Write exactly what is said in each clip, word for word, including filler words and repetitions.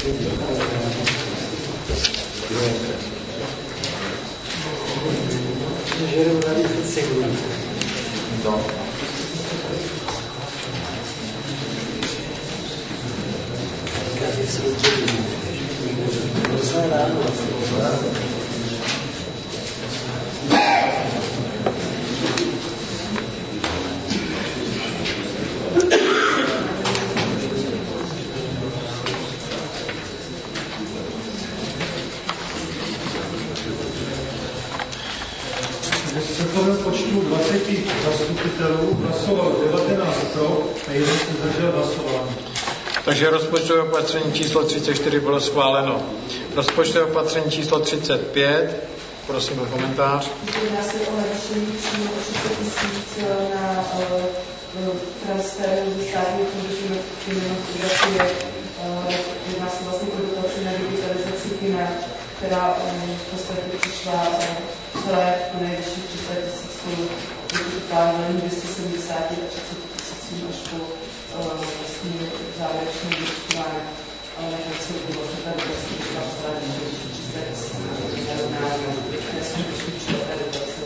V počtu dvaceti zastupitelů hlasovalo devatenáct pro a jeden se zdržel hlasování. Takže rozpočtové opatření číslo třicet čtyři bylo schváleno. Rozpočtové opatření číslo třicet pět, prosím o komentář. Jedná se o navýšení příjmu o třicet tisíc na transfer ze státního fondu kinematografické. Jedná se vlastně o dotaci na digitalizaci kina, která v podstatě přišla celé po nejvyšší třicet tisíc korun, totálně dvě stě sedmdesát a třicet tisíc až po vlastně závěrečné využívání. Ale na konci bylo se tady vlastně přišla celé nejvyšší třicet tisíc na nesmíčný čtvrté dotace.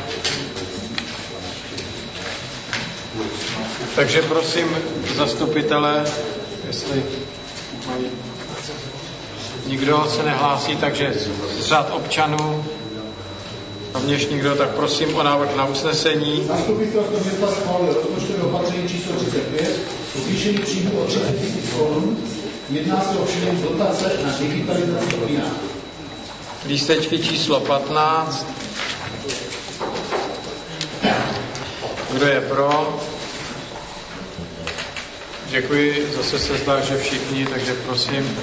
Takže prosím zastupitele, jestli mají... Nikdo se nehlásí, takže z řad občanů rovněž nikdo, tak prosím o návrh na usnesení. Zastupitelstvo města schválilo rozpočtové opatření číslo třicet pět, zvýšení příjmu o třicet tisíc korun. Jedná se o příjem dotace na digitalizaci kina. Lístečky číslo patnáct. Kdo je pro? Děkuji, zase se zdá, že všichni, takže prosím.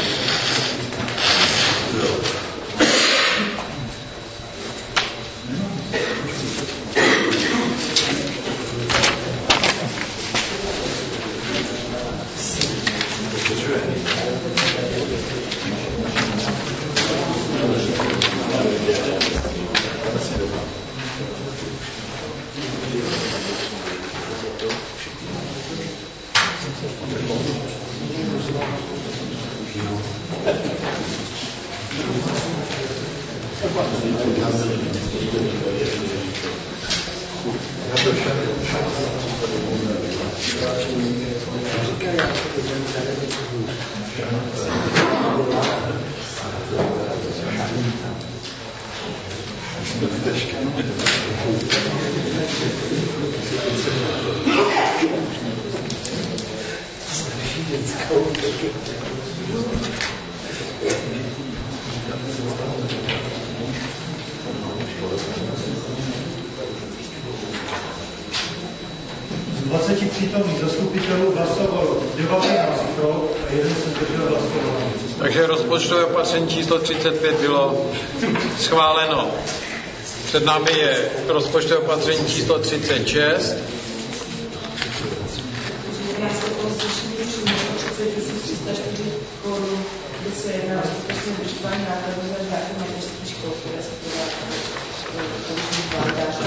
Z dvaceti přítomných zastupitelů hlasovalo devatenáct pro a jeden se zdržel hlasování. Takže rozpočtové opatření číslo třicet pět bylo schváleno. Před námi je rozpočtové opatření číslo třicet šest. Jedná se o zvýšení příjmu o třicet tisíc tři sta čtyři korun, kde se jedná o skutečné využívání nákladů za žáky mateřských škol, které se podá použití bandářů,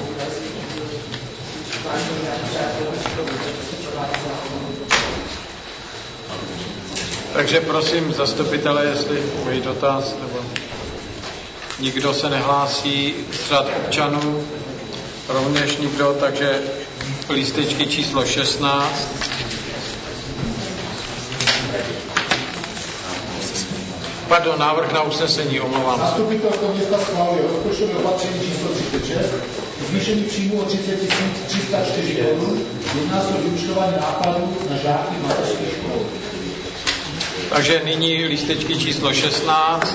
Takže prosím zastupitele, jestli mají dotaz, nebo nikdo se nehlásí z řad občanů, rovněž nikdo, takže lístečky číslo šestnáct. Pardon, návrh na usnesení, omlouvám se. Zastupitelstvo města schválilo rozpočtové opatření číslo třicet šest, zvýšení příjmu o třicet tisíc tři sta čtyři korun, jedná se o vyúčtování nákladů na žáky mateřských škol. Takže nyní lístečky číslo šestnáct.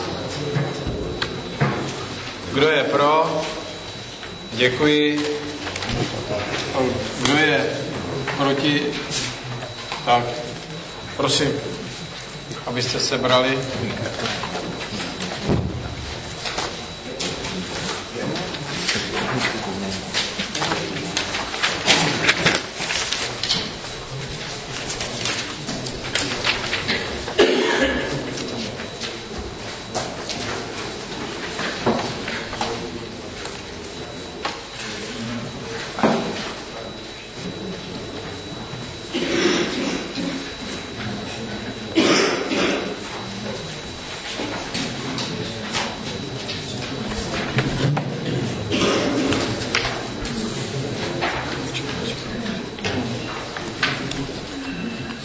Kdo je pro? Děkuji. Kdo je proti? Tak, prosím, abyste sebrali.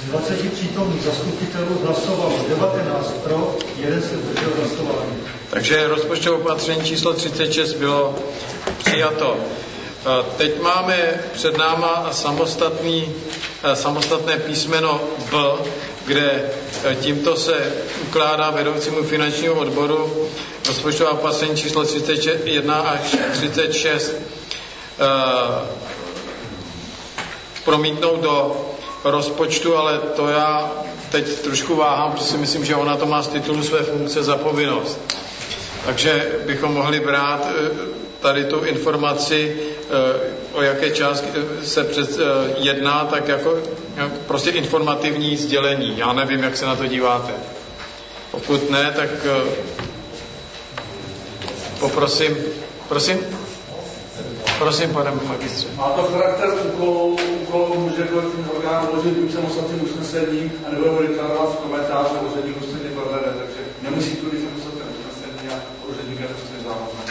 dvaceti přítomných zastupitelů hlasovalo devatenáct pro, jeden se zdržel hlasování. Takže rozpočtové opatření číslo třicet šest bylo přijato. Teď máme před náma samostatný, samostatné písmeno B, kde tímto se ukládá vedoucímu finančního odboru rozpočtová opatření číslo třicet jedna až třicet šest promítnout do rozpočtu, ale to já teď trošku váhám, protože si myslím, že ona to má z titulu své funkce za povinnost. Takže bychom mohli brát tady tu informaci, o jaké částky se před, jedná, tak jako prostě informativní sdělení. Já nevím, jak se na to díváte. Pokud ne, tak poprosím, prosím, prosím, pane magistře. Má to charakter úkolu, úkolu může kolektivní orgán uložit tím samostatným usnesením a nebo ho deklarovat v komentáři o úředník ústřední provede, takže nemusí tu být samostatné usnesení a úředník je prostě závazné.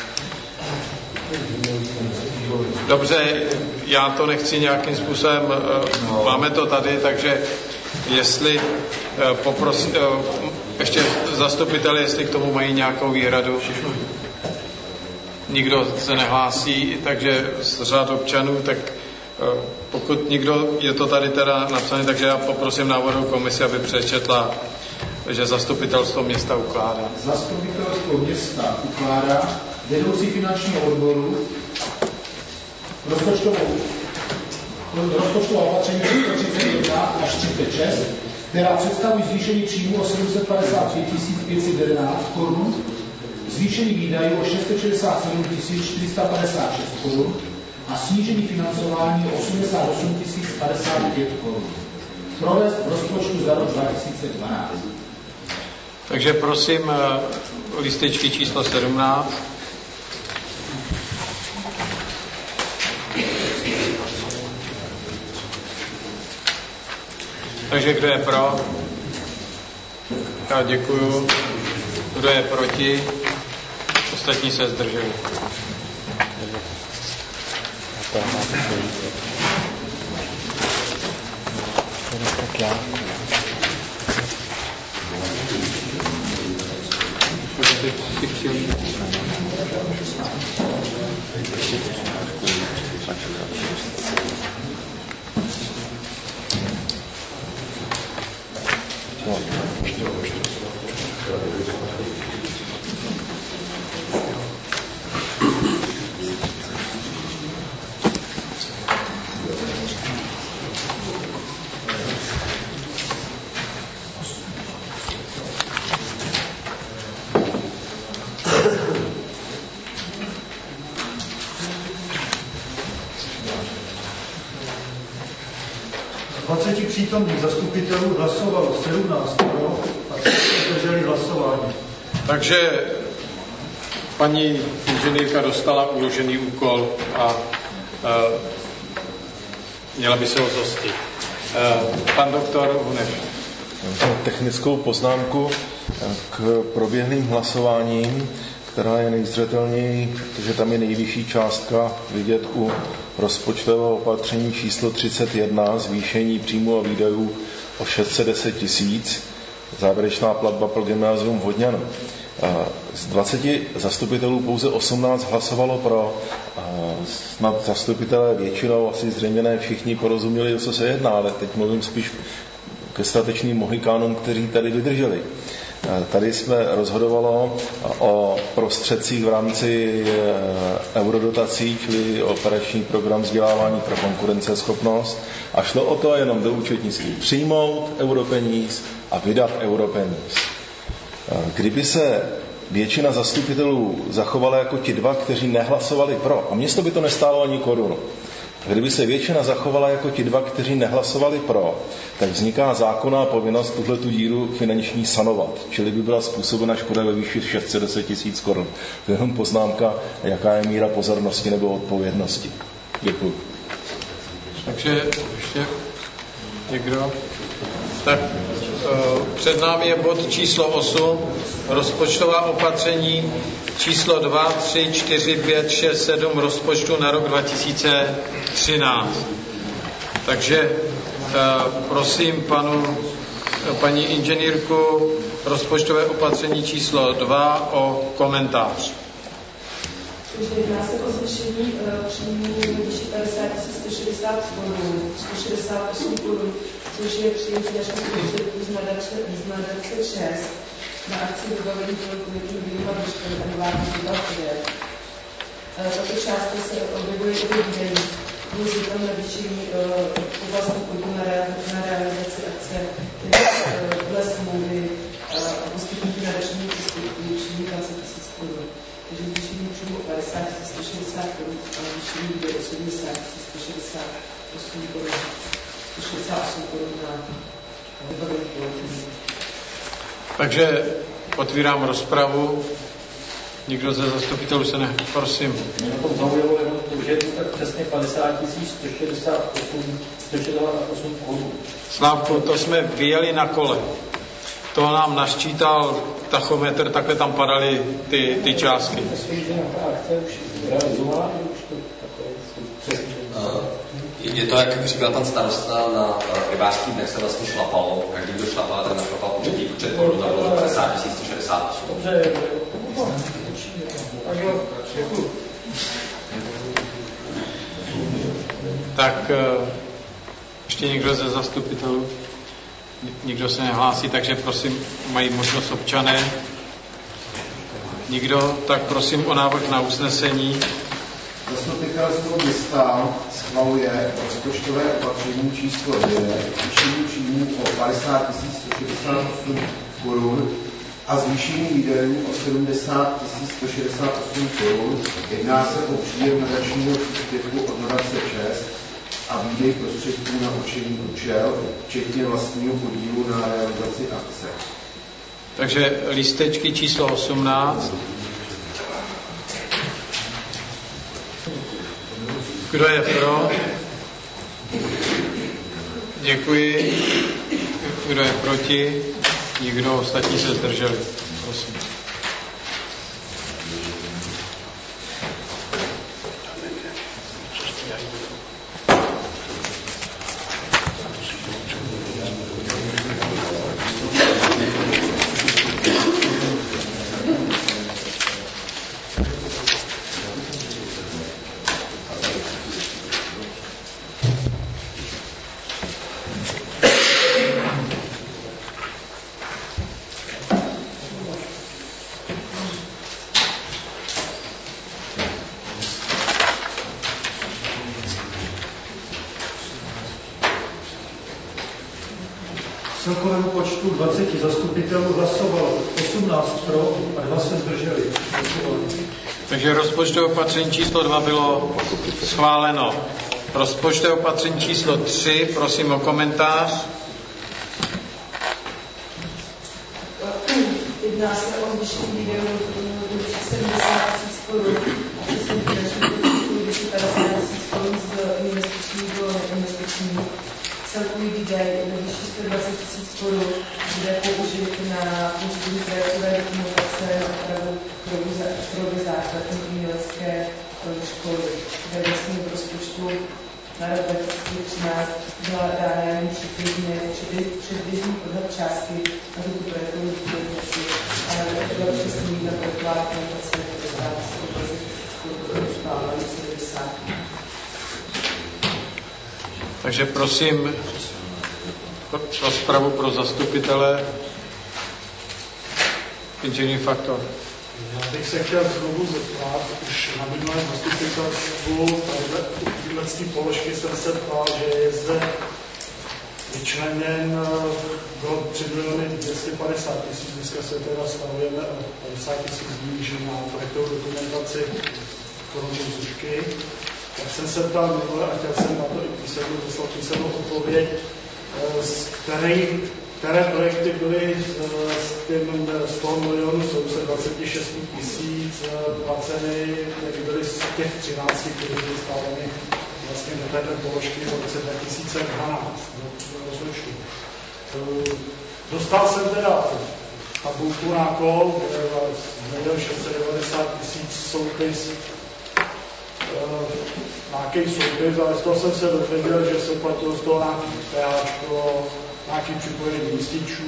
Dobře, já to nechci nějakým způsobem, máme to tady, takže jestli poprosím, ještě zastupitelé, jestli k tomu mají nějakou výhradu. Nikdo se nehlásí, takže z řad občanů, tak pokud nikdo, je to tady teda napsané, takže já poprosím návodnou komisi, aby přečetla, že zastupitelstvo města ukládá. Zastupitelstvo města ukládá vedoucí finančního odboru rozpočtovou rozpočtová opatření třicet jedna až třicet šest, která představují zvýšení příjmu o sedm set padesát tři tisíc pět set jedenáct korun, zvýšení výdajů o šest set šedesát sedm tisíc čtyři sta padesát šest korun a snížení financování o osmdesát osm tisíc padesát pět korun. Provést v rozpočtu za rok dva tisíce dvanáct. Takže prosím listečky číslo sedmnáct. Takže kdo je pro? Já děkuju. Kdo je proti? Ostatní se zdrželi. Tak já. dvaceti přítomných zastupitelů hlasovalo sedmnáct pro a tři se zdrželi hlasování. Takže paní inženýrka dostala uložený úkol a, a měla by se ho zhostit. Pan doktor Huneš. Technickou poznámku k proběhlým hlasováním, která je nejzřetelněji, protože tam je nejvyšší částka vidět u rozpočtového opatření číslo třicet jedna, zvýšení příjmu a výdajů o šest set deset tisíc, závěrečná platba pro gymnázium Vodňano. Z dvaceti zastupitelů pouze osmnáct hlasovalo pro. Snad zastupitelé většinou, asi zřejmě ne všichni porozuměli, o co se jedná, ale teď mluvím spíš ke statečným mohikánům, kteří tady vydrželi. Tady jsme rozhodovalo o prostředcích v rámci eurodotací, čili operační program vzdělávání pro konkurenceschopnost, a šlo o to jenom do účetnictví přijmout europeníz a vydat europeníz. Kdyby se většina zastupitelů zachovala jako ti dva, kteří nehlasovali pro, a město by to nestálo ani korunu, kdyby se většina zachovala jako ti dva, kteří nehlasovali pro, tak vzniká zákonná povinnost tuhletu díru finanční sanovat, čili by byla způsobena škoda ve výši šest set deset tisíc korun. To je jenom poznámka, jaká je míra pozornosti nebo odpovědnosti. Děkuji. Takže ještě někdo? Tak před námi je bod číslo osm, rozpočtová opatření číslo dva, tři, čtyři, pět, šest, sedm rozpočtu na rok dva tisíce třináct. Takže prosím panu, paní inženýrku rozpočtové opatření číslo dva o komentář. Takže jedná se o zvýšení příjmů ve výši padesát tisíc sto šedesát korun, sto šedesát osm korun, což je příjem finančních prostředků z nadace šest na akci vybavení kolektivního výrova do školy a novátní výbavě. Tato částka se objevuje i v výdajích. Může tam navýšení úvazku podíl na realizaci akce dle smlouvy a poskytnutí nadačního příspěvku výšení dvacet tisíc korun. Takže zvýšení příjmu o padesát tisíc sto šedesát korun a zvýšení výdaje o sedmdesát tisíc sto šedesát osm korun, sto šedesát osm korun na vybavení kolektivního. Takže otvírám rozpravu. Nikdo ze zastupitelů se ne... Prosím. Mě na tom zaujalo jenom to, že je to tak přesně padesát tisíc sto šedesát osm korun. Slávku, to jsme vyjeli na kole. To nám naščítal tachometr, takhle tam padaly ty, ty částky. Je to, jak říkal pan starosta, na rybářských dnech se vlastně šlapalo. Každý, kdo šlapal, ten našlapal určitý počet korun a bylo padesát tisíc sto šedesát osm. Tak ještě někdo ze zastupitelů? Nikdo se nehlásí, takže prosím, mají možnost občané. Nikdo? Tak prosím o návrh na usnesení. Zastupitelstvo města schvaluje rozpočtové opatření číslo dvě, zvýšení příjmů o padesát tisíc sto šedesát osm korun a zvýšení výdajů o sedmdesát tisíc sto šedesát osm korun. Jedná se o příjem nadačního příspěvku od nadace šest a výdej prostředků na určený účel, včetně vlastního podílu na realizaci akce. Takže lístečky číslo osmnáct. Kdo je pro? Děkuji. Kdo je proti? Nikdo, ostatní se zdrželi. Prosím. Celkovému počtu dvaceti zastupitelů hlasovalo osmnáct pro a dva se zdrželi. Takže rozpočtové opatření číslo dva bylo schváleno. Rozpočtové opatření číslo tři, prosím o komentář. Jedná se o zvýšení výdajů do sedmdesát tisíc korun a přesně finanční prostředků vyšší padesát tisíc korun z investiční do investiční. Celkový výdaj ve výši sto dvacet tisíc korun bude použit na použití projektové dokumentace na opravu provy základní umělecké školy. Ve vlastním rozpočtu na rok dva tisíce třináct byla dána jen předběžný odhad částky na tuto projektovou dokumentaci, ale byla přesný na projektová dokumentace dostává se do dvacet tisíc korun, stále sedmdesát. Takže prosím rozpravu pro zastupitele. Inženýr Faktor. Já bych se chtěl znovu zeptat, už na minulém zastupitelstvu tyhle položky jsem se ptal, že je zde vyčleněn do tři miliony dvě stě padesát tisíc, dneska se teda stavujeme padesát tisíc níž na projektovou dokumentaci koruny zušky. Tak jsem se ptal minule a chtěl jsem na to i písemnou dostat písemnou odpověď, které, které projekty byly z, těm, z toho milionu sedm set dvacet šest tisíc placeny, které byly z těch třinácti, které byly stáveny vlastně do této položky v roce dva tisíce dvanáct do rozpočtu. Dostal jsem teda tabulku na kol, kde milion šest set devadesát tisíc soupis nějaký soupis, ale z toho jsem se dozvěděl, že se platilo z toho nějaký peáčko, nějaký připojení lističů,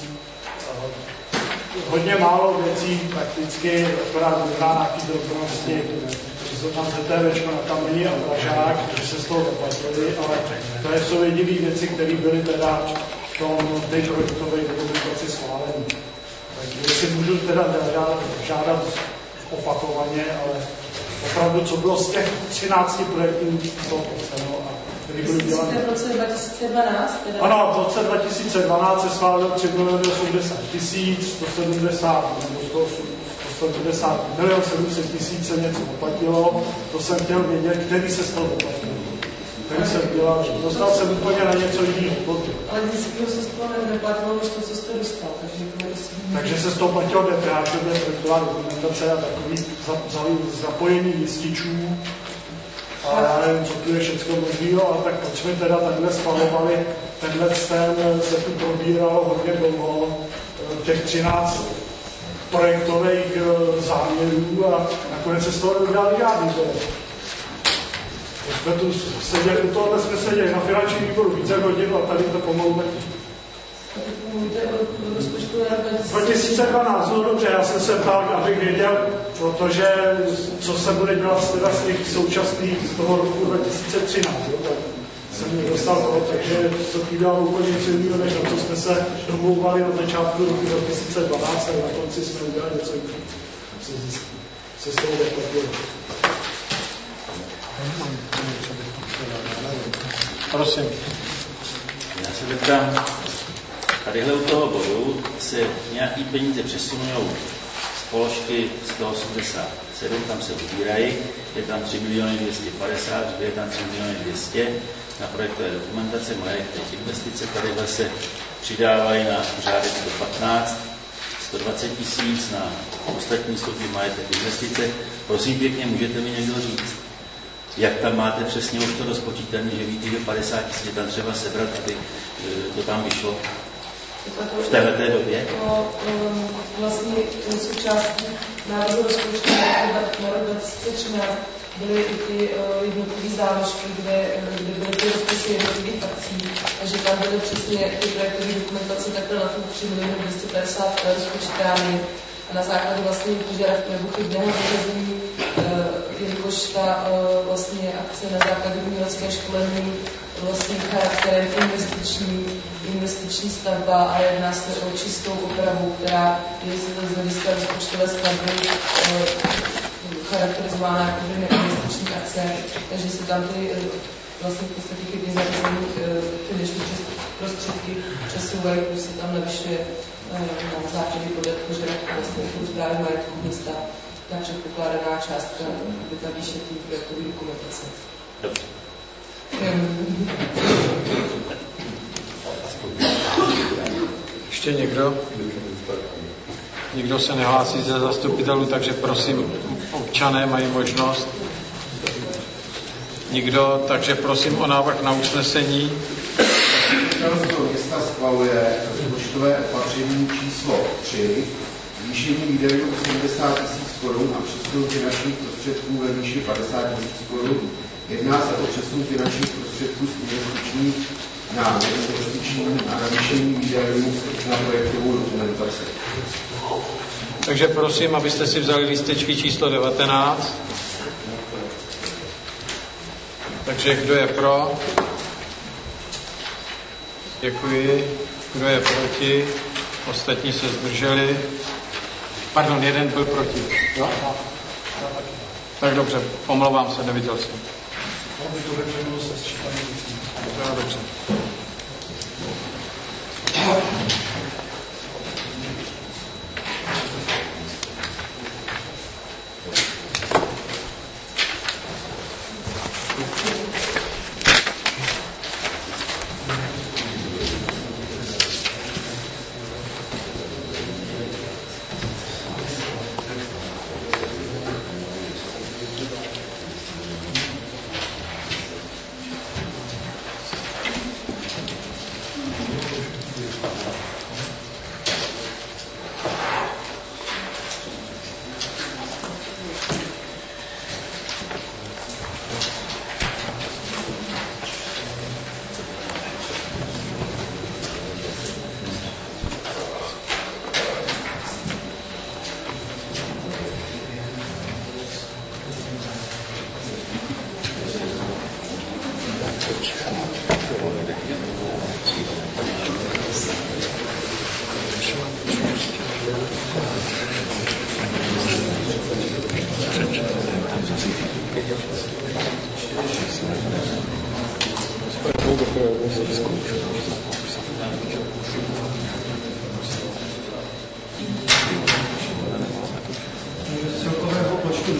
hodně málo věcí prakticky, akorát možná nějaký drobnosti, že se tam ZTVčko na kamení a pražák, že se z toho zaplatili, ale to jsou jediné věci, které byly teda v tom té projektové dokumentaci schváleny. Tak jestli můžu teda žádat opakovaně, ale opravdu, co bylo z těch třinácti projektů, to popsáno a který byly dělané. V roce dva tisíce dvanáct? Teda... Ano, v roce dva tisíce dvanáct se schválil tři miliony osmdesát tisíc, sto sedmdesát nebo sto sedmdesát milion sedm set tisíc se něco oplatilo, to jsem chtěl vědět, který se z toho oplatilo. Který jsem dělal, že dostal jsem úplně na něco jiného. Ale když se z toho neplatilo, už to, co jste dostal, takže to myslím... Takže se z toho platilo D P H, že je projektová dokumentace a takový zapojení lističů. A já nevím, co tu je všechno možného, ale tak proč jsme teda takhle schvalovali, tenhle ten se tu probíralo hodně dlouho, těch třináct projektových záměrů a nakonec se z toho neudělali žádný. Jsme tu seděli, u tohohle jsme seděli na finančním výboru více hodin a tady to pomalu taky. dva tisíce dvanáct, no dobře, já jsem se ptal, abych věděl, protože co se bude dělat teda z těch současných z toho roku dva tisíce třináct, jo, tak jsem dostal toho, takže to udělalo úplně něco jiného, než na co jsme se domlouvali na začátku roku dva tisíce dvanáct a na konci jsme udělali něco jiného. Se, se z toho doplatilo. Prosím. Já se zeptám, tadyhle u toho bodu se nějaký peníze přesunují z položky sto osmdesát sedm, tam se ubírají, je tam tři miliony dvě stě padesát, je tam tři miliony dvě stě na projektové dokumentace, majetek investice, tadyhle se přidávají na řádek sto patnáct, sto dvacet tisíc na ostatní stupně majetek investice. Prosím pěkně, můžete mi někdo říct, jak tam máte přesně už to rozpočítané, že víte, že padesát tisíc tam třeba sebrat, aby to tam vyšlo v téhleté době? To um, vlastně součástí návrhu rozpočtu na rok dva tisíce třináct byly i ty uh, jednotlivé záložky, kde, kde byly ty rozpočty jednotlivých akcí, takže tam byly přesně ty projektové dokumentace takhle na tu tři miliony dvě stě padesát rozpočítány a na základě vlastně požadavku nebo chybného zařazení, jelikož ta vlastně akce na základě umělecké školení vlastně charakterem investiční, investiční stavba a jedná se o čistou opravu, která je z hlediska rozpočtové skladby charakterizována jako neinvestiční akce, takže se tam ty vlastně v podstatě chybí zařazení finanční prostředky přesouvají, když se tam navyšuje na základě požadavku vlastně správy majetku města ta předpokládaná částka, by ta výše té projektové dokumentace. Ještě někdo? Nikdo se nehlásí ze zastupitelů, takže prosím, občané mají možnost. Nikdo, takže prosím o návrh na usnesení. Zastupitelstvo města schvaluje rozpočtové opatření číslo tři, zvýšení výdajů osmdesát tisíc korun a přesun finančních prostředků ve výši padesát tisíc korun. Jedná se o přesun finančních prostředků z investičních na investiční a navýšení výdajů na projektovou dokumentaci. Takže prosím, abyste si vzali lístečky číslo devatenáct. Takže kdo je pro? Děkuji. Kdo je proti? Ostatní se zdrželi. Pardon, jeden byl proti. Jo? Tak dobře, omlouvám se, neviděl jsem. Jo, dobře.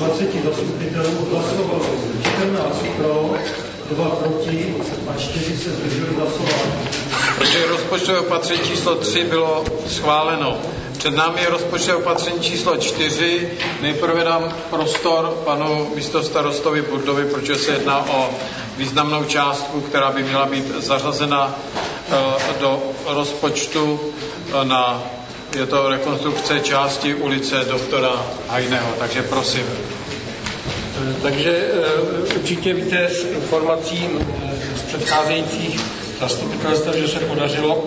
dvacet zastupitelů hlasovalo čtrnáct pro, dva proti a čtyři se zdrželi hlasování. Takže rozpočtové opatření číslo tři bylo schváleno. Před námi je rozpočtové opatření číslo čtyři. Nejprve dám prostor panu místostarostovi Burdovi, protože se jedná o významnou částku, která by měla být zařazena do rozpočtu na, je to rekonstrukce části ulice doktora Hajného, takže prosím. Takže určitě víte z informací z předcházejících zastupitelstv, že se podařilo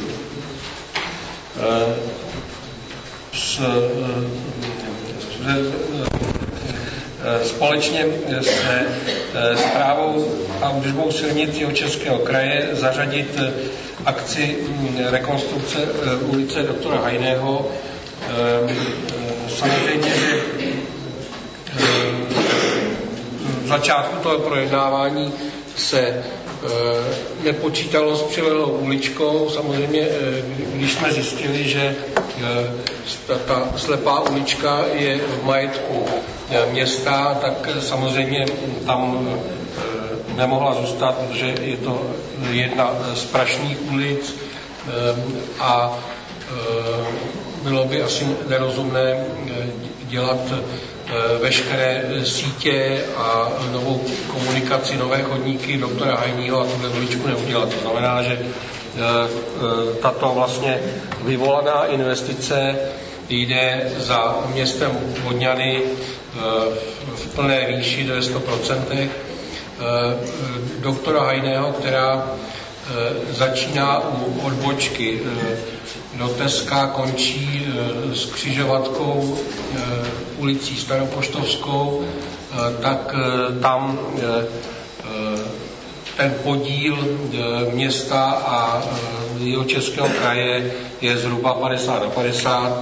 s, společně se správou a údržbou silnic Jihočeského kraje zařadit akci rekonstrukce ulice doktora Hajného. Samozřejmě, že v začátku toho projednávání se nepočítalo s přilehlou uličkou. Samozřejmě, když jsme zjistili, že ta slepá ulička je v majetku města, tak samozřejmě tam nemohla zůstat, protože je to jedna z prašných ulic a bylo by asi nerozumné dělat veškeré sítě a novou komunikaci, nové chodníky doktora Hajního a tuhle uličku neudělat. To znamená, že tato vlastně vyvolaná investice jde za městem Vodňany v plné výši, to je sto procent doktora Hajného, která začíná u odbočky do Teska, končí s křižovatkou ulicí Staropoštovskou, tak tam ten podíl města a Jihočeského kraje je zhruba padesát na padesát.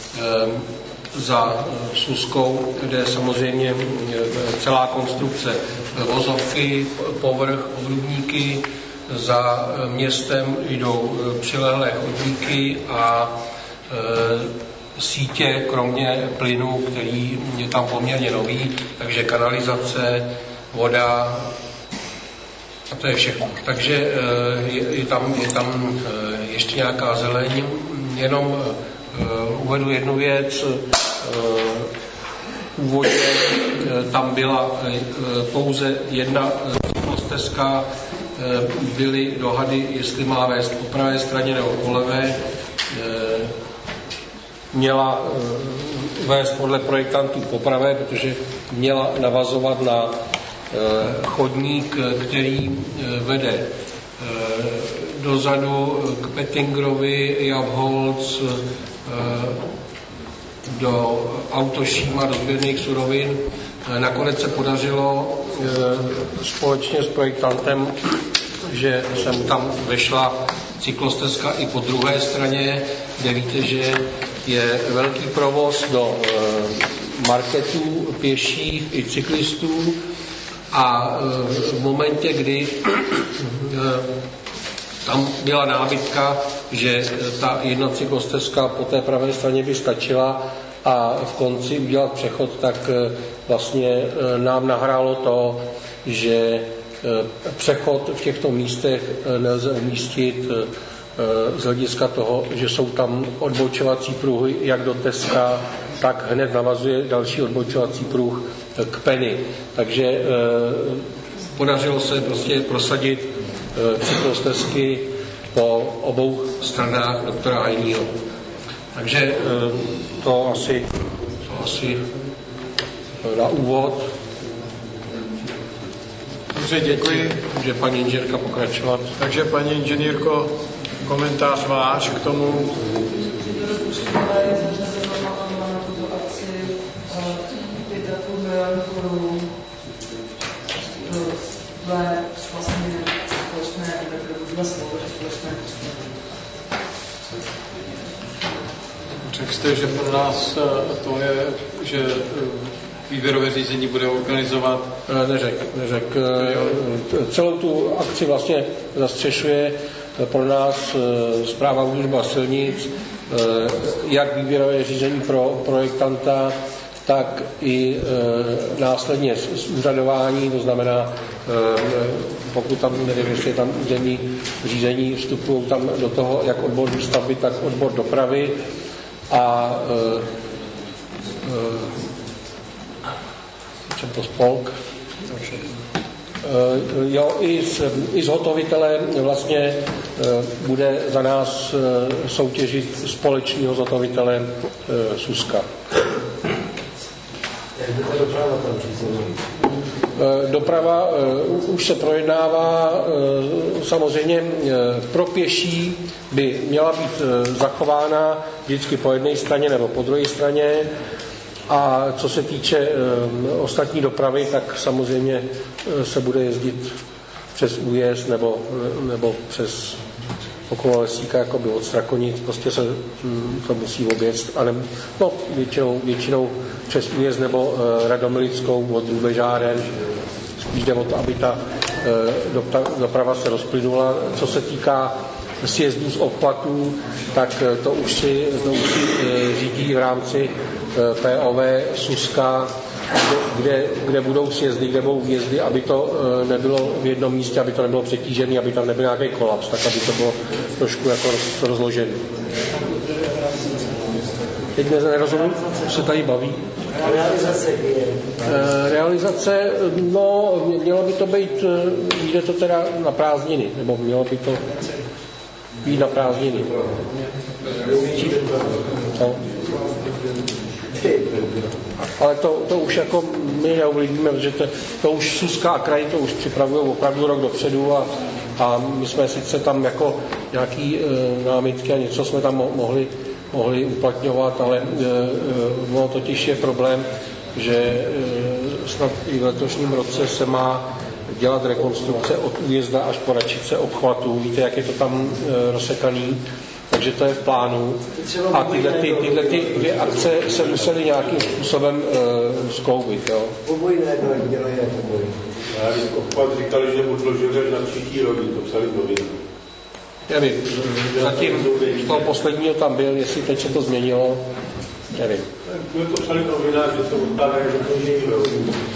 Za Suskou, kde samozřejmě celá konstrukce vozovky, povrch, obrubníky, za městem jdou přilehlé chodníky a e, sítě, kromě plynu, který je tam poměrně nový, takže kanalizace, voda a to je všechno. Takže e, je, je tam, je tam e, ještě nějaká zeleň, jenom e, uvedu jednu věc. Původně tam byla pouze jedna cyklostezka, byly dohady, jestli má vést po pravé straně nebo po levé. Měla vést podle projektantů po pravé, protože měla navazovat na chodník, který vede dozadu k Pettingerovi, Javholc, do Autošíma, do sběrných surovin. Nakonec se podařilo společně s projektantem, že jsem tam vešla cyklostezka i po druhé straně, kde víte, že je velký provoz do marketů pěších i cyklistů a v momentě, kdy tam byla námitka, že ta jedna cyklostezka po té pravé straně by stačila a v konci udělat přechod, tak vlastně nám nahrálo to, že přechod v těchto místech nelze umístit z hlediska toho, že jsou tam odbočovací pruhy jak do Teska, tak hned navazuje další odbočovací pruh k Penny. Takže podařilo se prostě prosadit cyklostezky po obou stranách doktora Hajního. Takže to asi, to asi na úvod. Dobře, děkuji. Může paní inženýrka pokračovat. Takže paní inženýrko, komentář váš k tomu? Řekl jste, že pro nás to je, že výběrové řízení bude organizovat? Neřek, neřek. Celou tu akci vlastně zastřešuje pro nás správa údržba silnic, jak výběrové řízení pro projektanta, tak i e, následně zúřadování, to znamená, e, pokud tam, nevím, jestli je tam územní řízení, vstupují tam do toho jak odbor výstavby, tak odbor dopravy a e, e, čem to spolk, e, jo, i, s, i zhotovitelem vlastně e, bude za nás e, soutěžit společného zhotovitele e, Suska. Doprava už se projednává, samozřejmě pro pěší by měla být zachována vždycky po jedné straně nebo po druhé straně a co se týče ostatní dopravy, tak samozřejmě se bude jezdit přes újezd nebo, nebo přes okolo Lesíka, jako by od Strakonic, prostě se to musí objet, ale no, většinou, většinou přes újezd nebo uh, Radomilickou od Drůbežáren. Spíš jde o to, aby ta uh, doprava se rozplynula. Co se týká sjezdů z obchvatů, tak uh, to už si, to už si uh, řídí v rámci uh, P O V Suska, kde, kde budou sjezdy, kde budou vjezdy, aby to uh, nebylo v jednom místě, aby to nebylo přetížené, aby tam nebyl nějaký kolaps, tak aby to bylo trošku jako roz, rozložené. Teď nerozumím, co se tady baví. Realizace je? E, realizace, no, mělo by to být, jde to teda na prázdniny, nebo mělo by to být na prázdniny. No. Ale to, to už jako my neovlivníme, protože to, to už Suska a kraj to už připravují opravdu rok dopředu a, a my jsme sice tam jako nějaký e, námitky a něco jsme tam mo- mohli, mohli uplatňovat, ale e, e, ono totiž je problém, že e, snad i v letošním roce se má dělat rekonstrukce od újezda až po Račice obchvatu. Víte, jak je to tam e, rozsekaný? Takže to je v plánu. A tyhle, ty, tyhle ty dvě akce se musely nějakým způsobem uh, skloubit. Jo. Obojí nebylo, dělají obojí. Já když obchvat říkali, že odložili na příští rok, to psali noviny. Nevím, zatím z toho posledního tam byl, jestli teď se to změnilo, nevím. My to psali novináři, že to odkládají do příští rok.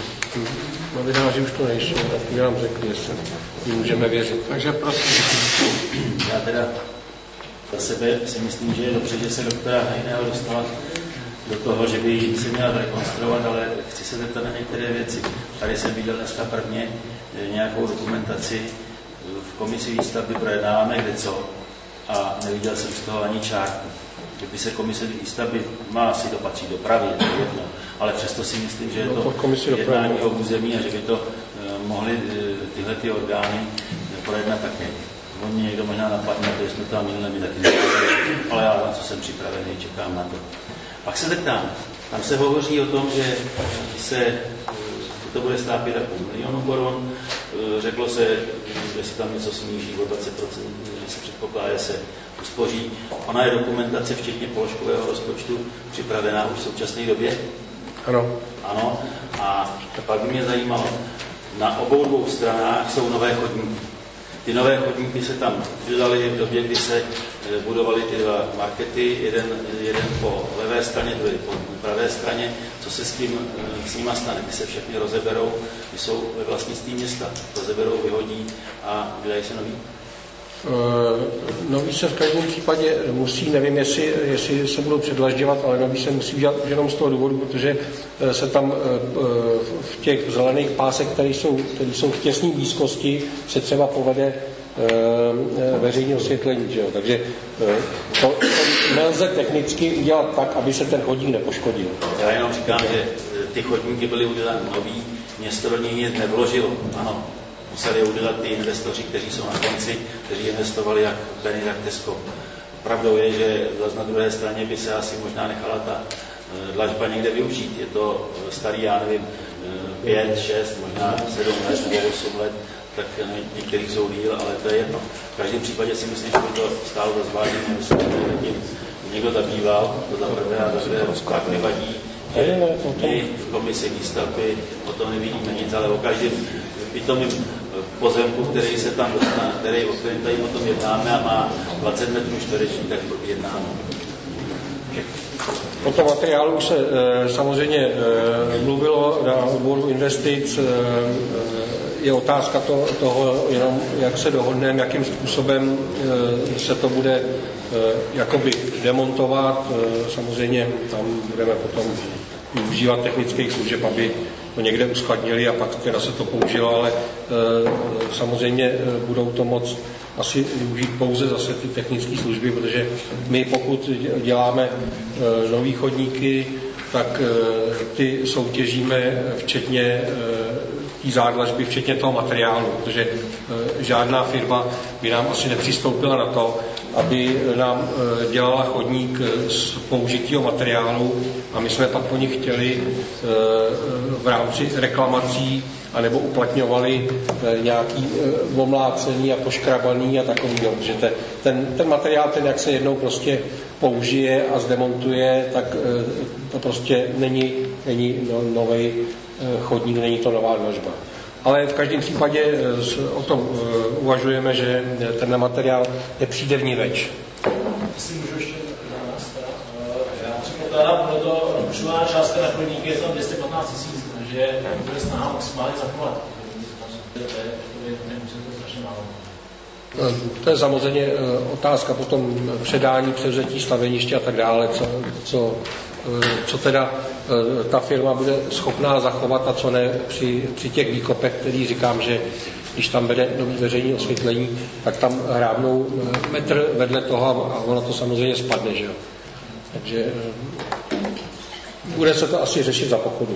Novináři už to nejsou, tak nám řekli, jestli jim můžeme věřit. Takže prosím. Já teda za sebe si myslím, že je dobře, že se doktora Hajného dostala do toho, že by se měla rekonstruovat, ale chci se zeptat na některé věci. Tady jsem viděl dneska prvně nějakou dokumentaci v komisi výstavby projednáváme kde co a neviděl jsem z toho ani čárku. Kdyby se komise výstavby má asi to patří dopravy, to je jedno, ale přesto si myslím, že je to jednání o území a že by to uh, mohly uh, tyhle ty orgány projednat také. On mě někdo možná napadne, protože jsme tam minule mi taky nevěděli, ale já na co jsem připravený, čekám na to. Pak se zeptám, tam se hovoří o tom, že se to bude stát pět a půl milionu korun, řeklo se, že se tam něco sníží o dvacet procent, že se předpokládá, že se uspoří. Ona je dokumentace, včetně položkového rozpočtu, připravená už v současné době? Ano. Ano. A pak by mě zajímalo, na obou dvou stranách jsou nové chodníky. Ty nové chodníky se tam udělaly v době, kdy se budovaly ty dva markety, jeden, jeden po levé straně, druhý po pravé straně. Co se s tím s nima stane? Ty se všechny rozeberou, ty jsou ve vlastnictví města, rozeberou, vyhodí a udělají se nový? Uh, nový se v každém případě musí, nevím, jestli, jestli se budou předlažďovat, ale nový se musí udělat jenom z toho důvodu, protože se tam uh, v těch zelených pásech, které jsou, které jsou v těsné blízkosti, se třeba povede uh, veřejné osvětlení. Že jo? Takže uh, to, to nelze technicky udělat tak, aby se ten chodník nepoškodil. Já jenom říkám, že ty chodníky byly udělány nový, město do nich nic nevložilo. Ano. Museli udělat ty investoři, kteří jsou na konci, kteří investovali jak Penny, tak Tesco. Pravdou je, že zase na druhé straně by se asi možná nechala ta dlažba někde využít. Je to starý, já nevím, pět, šest, možná sedm let nebo osm let, tak některých jsou díl, ale to je jedno. V každém případě si myslím, že by to stálo za zvážení, aby se tím někdo zabýval, to za prvé a za druhé pak nevadí. My v komisi výstavby o tom nevidíme nic, ale o každém pitomým pozemku, který se tam dostane, který, o kterém tady o tom jednáme a má dvacet metrů čtverečních, tak jednáme. O tom materiálu už se e, samozřejmě e, mluvilo na odboru investic. E, je otázka to, toho, jenom jak se dohodneme, jakým způsobem e, se to bude e, jakoby demontovat. E, samozřejmě tam budeme potom využívat technických služeb, aby to někde uskladnili a pak teda se to použilo, ale e, samozřejmě e, budou to moc asi využít pouze zase ty technické služby, protože my pokud děláme e, nový chodníky, tak e, ty soutěžíme včetně e, té zádlažby, včetně toho materiálu, protože e, žádná firma by nám asi nepřistoupila na to, aby nám e, dělala chodník z použitého materiálu a my jsme pak po nich chtěli e, v rámci reklamací anebo uplatňovali e, nějaký e, omlácený a poškrabaný a takový, jo, že te, ten, ten materiál, ten jak se jednou prostě použije a zdemontuje, tak e, to prostě není, není no, nový e, chodník, není to nová dlažba. Ale v každém případě e, o tom e, uvažujeme, že ten materiál nepřijde v ní več. Jestli můžu ještě já předpokládám, pro to rozpočtovaná částka na chodníky je tam dvě stě patnáct tisíc, takže bude snaha maximálně zachovat. To je samozřejmě otázka potom předání, převzetí staveniště a tak dále, co, co, co teda ta firma bude schopná zachovat a co ne při, při těch výkopech, který říkám, že když tam vede nový veřejné osvětlení, tak tam hrábnou metr vedle toho a ono to samozřejmě spadne, že jo. Takže bude se to asi řešit za pochodu.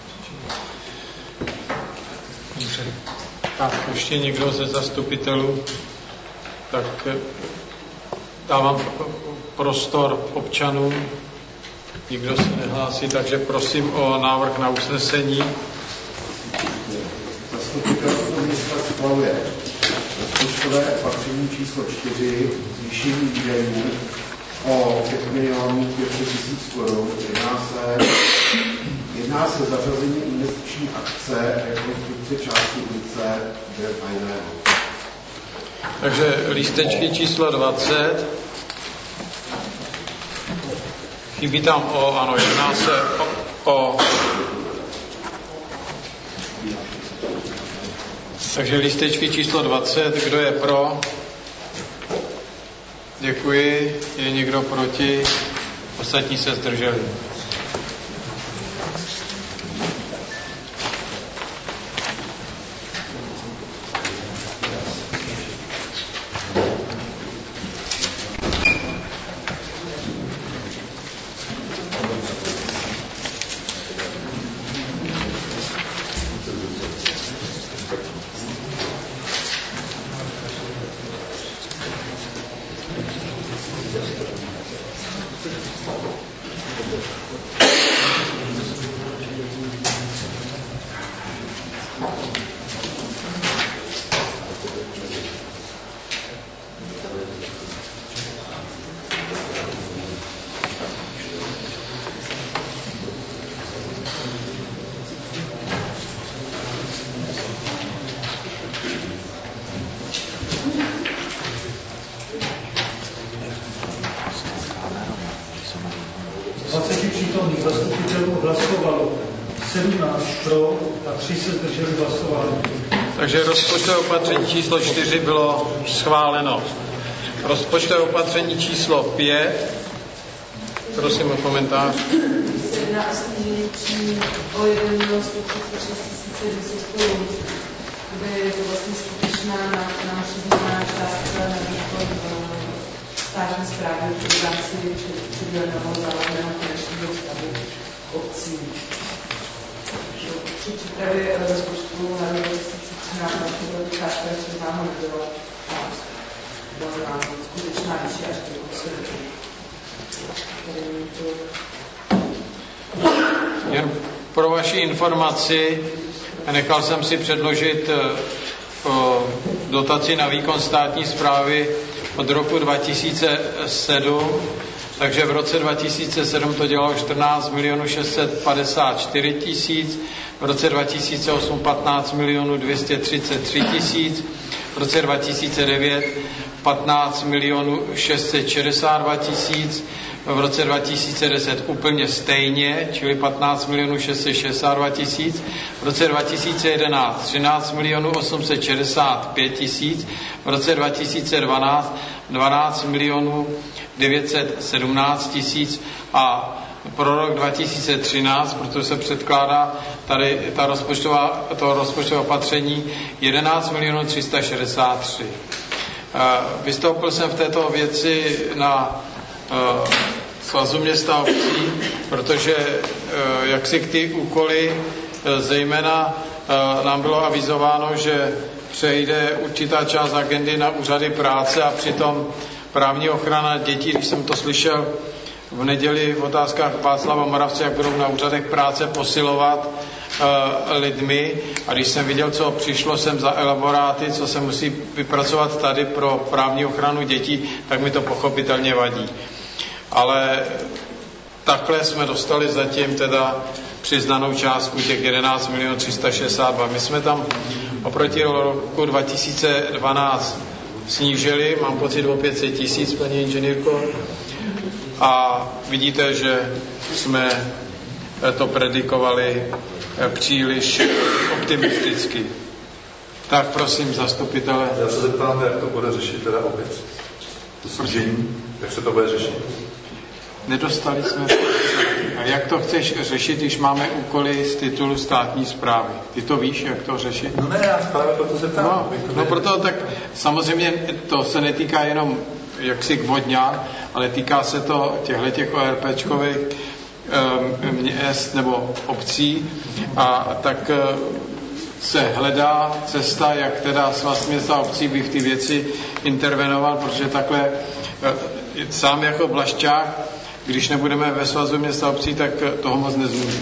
Tak, ještě někdo ze zastupitelů? Tak dávám prostor občanům. Nikdo se nehlásí, takže prosím o návrh na usnesení. Zastupitelstvo města schvaluje rozpočtové opatření číslo čtyři, zvýšení výdajů o pět milionů pět set tisíc korun. Jedná se, jedná se zařazení investiční akce rekonstrukce části ulice Drevajného. Takže lístečky číslo dvacet. Chybí tam o, ano, jedná se o, o takže lístečky číslo dvacet, kdo je pro? Děkuji. Je někdo proti? Ostatní se zdrželi. dvacet přítomných zastupitelů hlasovalo sedmnáct pro a tři se zdrželi hlasování. Takže rozpočtové opatření číslo čtyři bylo schváleno. Rozpočtové opatření číslo pět. Prosím o komentář. Se jedná o snížení o jeden milion sto třicet šest tisíc sedm set korun, kde je to vlastně skutečná náštěvná částka na výkon státní správy v rámci přiděleného závažného finančního stavu obcí. Při přípravě rozpočtu na rok dva tisíce třináct na částka ještě známa nebyla a byla skutečná výše až do konce roku. Jen pro vaši informaci, nechal jsem si předložit dotaci na výkon státní správy od roku dva tisíce sedm, takže v roce dva tisíce sedm to dělalo čtrnáct milionů šest set padesát čtyři tisíc, v roce dva tisíce osm patnáct milionů dvě stě třicet tři tisíc, v roce dva tisíce devět patnáct milionů šest set šedesát dva tisíc, v roce dva tisíce deset úplně stejně, čili patnáct milionů šest set šedesát dva tisíc, v roce dva tisíce jedenáct třináct milionů osm set šedesát pět tisíc, v roce dva tisíce dvanáct dvanáct milionů devět set sedmnáct tisíc a pro rok dva tisíce třináct, protože se předkládá tady ta rozpočtová, to rozpočtové opatření jedenáct milionů tři sta šedesát tři. Vystoupil jsem v této věci na Svazu města a obcí, protože jak si k ty úkoly, zejména nám bylo avizováno, že přejde určitá část agendy na úřady práce a přitom právní ochrana dětí, když jsem to slyšel v neděli v otázkách Václava Moravce, jak budou na úřadech práce posilovat uh, lidmi. A když jsem viděl, co přišlo sem za elaboráty, co se musí vypracovat tady pro právní ochranu dětí, tak mi to pochopitelně vadí. Ale takhle jsme dostali zatím teda přiznanou částku těch jedenáct milionů tři sta šedesát dva. My jsme tam oproti roku dva tisíce dvanáct snížili, mám pocit o pět set tisíc, paní inženýrko, a vidíte, že jsme to predikovali příliš optimisticky. Tak prosím, zastupitele. Já se zeptám, jak to bude řešit teda obec? To snížení, jak se to bude řešit? Nedostali jsme. A jak to chceš řešit, když máme úkoly z titulu státní správy? Ty to víš, jak to řešit? No ne, já právě proto se ptám. No, no proto tak samozřejmě to se netýká jenom jaksi Vodňan, ale týká se to těchto ORPčkových měst nebo obcí, a tak se hledá cesta, jak teda Svaz města a obcí by v ty věci intervenoval, protože takhle sám jako Blaščák, když nebudeme ve Svazu města a obcí, tak toho moc nezmůže.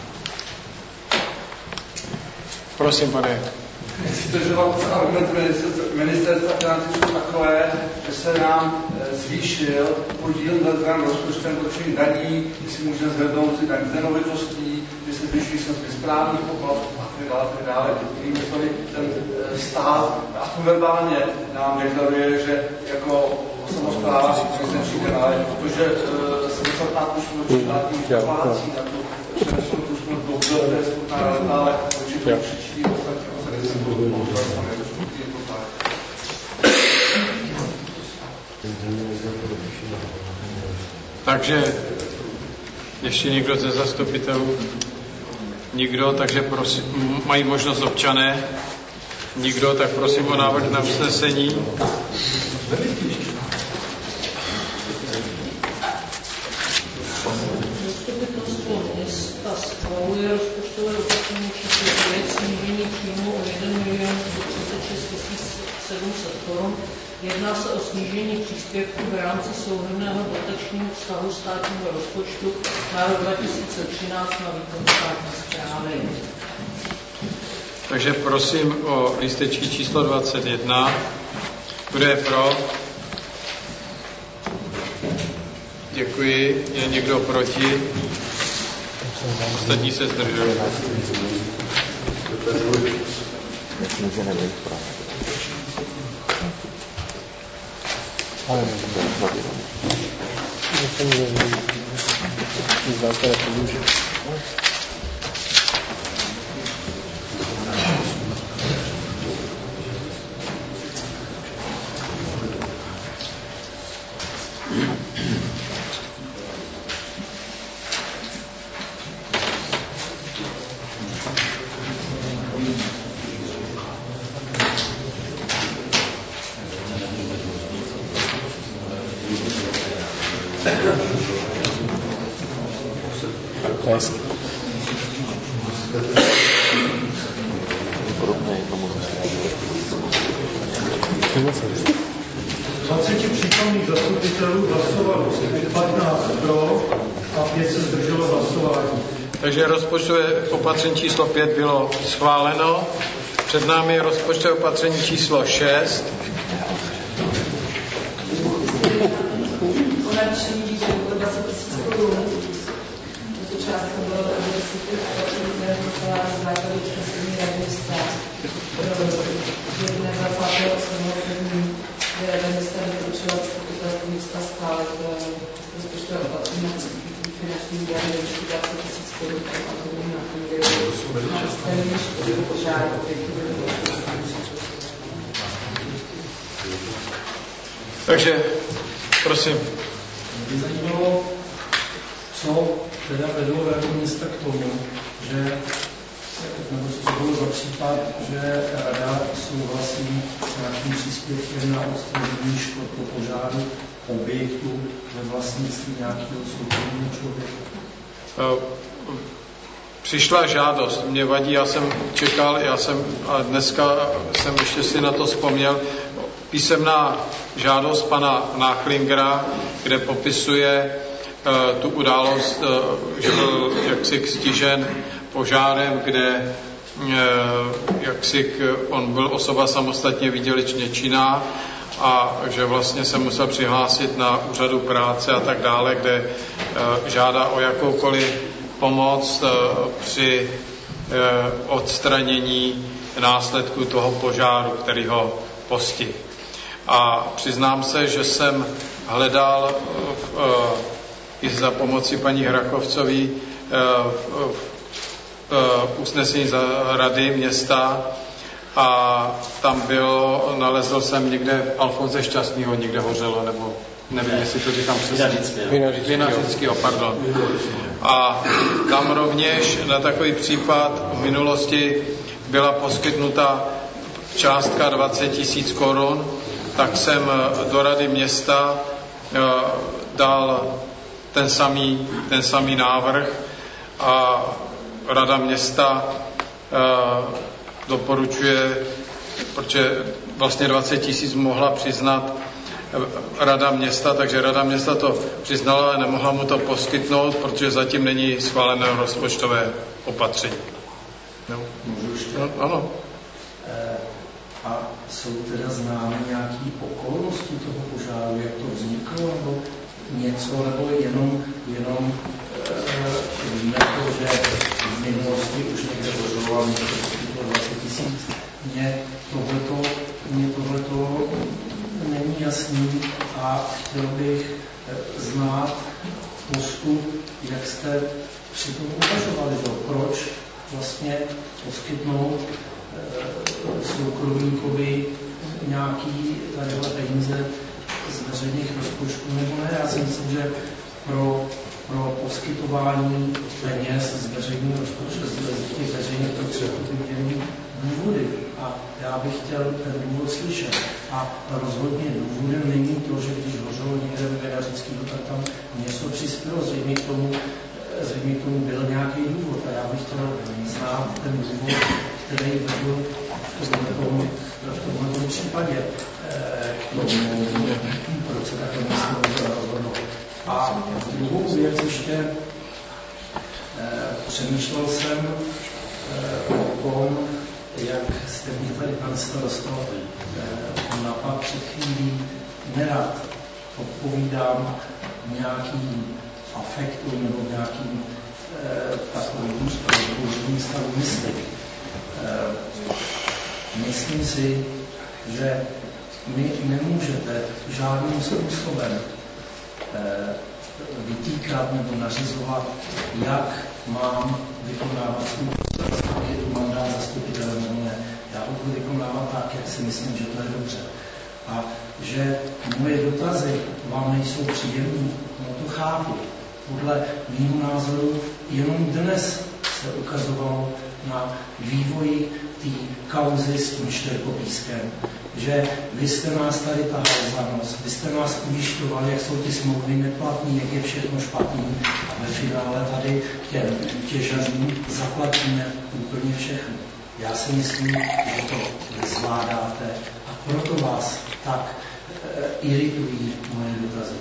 Prosím, pane. Zdržovat se argument ministerstva financí jsou takové, že se nám zvýšil podíl nad rozpočtem určitých daní, jestli můžeme zvednout si daní z nemovitostí, že se zvyšují sazby správních poplatků a tak dále, tak dále. Jinými slovy, ten stát aspoň verbálně nám deklaruje, že jako samospráva si přijde, ale protože se vysoká působnost státní vyplácí na tu přenesenou působnost bohužel, to je smutná realita, ale určitě přičí ostatní. Takže ještě někdo ze zastupitelů? Nikdo, takže prosím, mají možnost občané. Nikdo, tak prosím o návrh na usnesení. Zastupitelstvo města schvaluje rozpočtové opatření číslo pět, snížení příjmu o jeden milion třicet šest tisíc sedm set korun. Jedná se o snížení příspěvku v rámci souhrnného dotačního vztahu státního rozpočtu na rok dva tisíce třináct na výkon státní správy. Takže prosím o lístečky číslo dvacet jedna. Kdo je pro? Děkuji. Je někdo proti? Ostatní se zdrželi. dvacet přítomných zastupitelů hlasovalo patnáct pro a pět se zdrželo hlasování. Takže rozpočtové opatření číslo pět bylo schváleno. Před námi je rozpočtové opatření číslo šest. Navýšení výdaje o dvacet tisíc korun. Tato částka byla do investice opatření na základě usnesení Rady města. Jedné dvacátého osmého první Rady města rozpočtové opatření na finanční výdaje ve výši dvacet tisíc korun a to na ten škodu požáru Takže, prosím. Mě zajímalo, co teda vedlo radu města k tomu, že nebo co bylo za případ, že rada souhlasí s nějakým příspěvkem na odstranění škod po požáru objektu ve vlastnictví nějakého soukromého člověka. Přišla žádost, mě vadí, já jsem čekal, já jsem, a dneska jsem ještě si na to vzpomněl, písemná žádost pana Nachlingera, kde popisuje uh, tu událost, uh, že byl jaksi stižen požárem, kde uh, jaksi on byl osoba samostatně výdělečně činná a že vlastně se musel přihlásit na úřadu práce a tak dále, kde uh, žádá o jakoukoliv pomoc uh, při uh, odstranění následků toho požáru, který ho postihl. A přiznám se, že jsem hledal v, uh, i za pomoci paní Hrachovcové uh, v, v usnesení za rady města a tam bylo, nalezl jsem někde Alfonse Šťastného, někde hořelo, nebo nevím, jestli to říkám přesně. Vinařického, pardon. A tam rovněž na takový případ v minulosti byla poskytnuta částka dvacet tisíc korun, tak jsem do rady města dal ten samý, ten samý návrh a rada města doporučuje, protože vlastně dvacet tisíc mohla přiznat rada města, takže rada města to přiznala, ale nemohla mu to poskytnout, protože zatím není schválené rozpočtové opatření. No. No, ano. A jsou teda známy nějaké okolnosti toho požáru, jak to vzniklo, nebo něco, nebo jenom, jenom e, víme to, že v minulosti už někde hořelo a mě to dvacet tisíc. Mně tohleto, mně tohleto není jasný a chtěl bych znát postup, jak jste při tom uvažovali, že? Proč vlastně poskytnout soukromníkovi nějaký tadyhle peníze z veřejných rozpočtů, nebo ne. Já si myslím, že pro, pro poskytování peněz z veřejných rozpočtů, z těch veřejných prostředků by měly důvody. A já bych chtěl ten důvod slyšet. A rozhodně důvodem není to, že když hořelo někde ve Vinařického, tak tam něco přispělo, zřejmě k tomu, zřejmě k tomu byl nějaký důvod. A já bych chtěl znát ten důvod, který vedl v tomto případě k tomu, proč se takhle myslím rozhodnout. A druhou věc ještě přemýšlel jsem o tom, jak jste mě tady, pan starosto, napad před chvílí, nerad odpovídám nějakým afektům nebo nějakým takovým stavu mysli. Myslím si, že mi nemůžete žádným způsobem vytýkat nebo nařizovat, jak mám vykonávat svůj je tu mandát zastupitele nebo ne. Já ho budu vykonávat tak, jak si myslím, že to je dobře. A že moje dotazy vám nejsou příjemné, no to chápu. Podle mého názoru jenom dnes se ukazovalo na vývoji té kauzy s tím Štyrkopískem, že vy jste nás tady tahali za nos, vy jste nás ujišťovali, jak jsou ty smlouvy neplatné, jak je všechno špatný a ve finále tady těm těžařům zaplatíme úplně všechno. Já si myslím, že to zvládáte a proto vás tak e, iritují moje dotazy.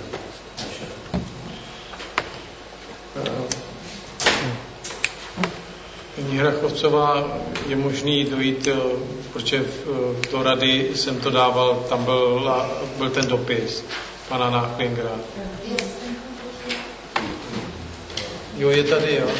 Paní Hrachovcová, je možný dojít, protože do rady jsem to dával, tam byl, byl ten dopis pana Nachlingera. Jo, je tady, jo.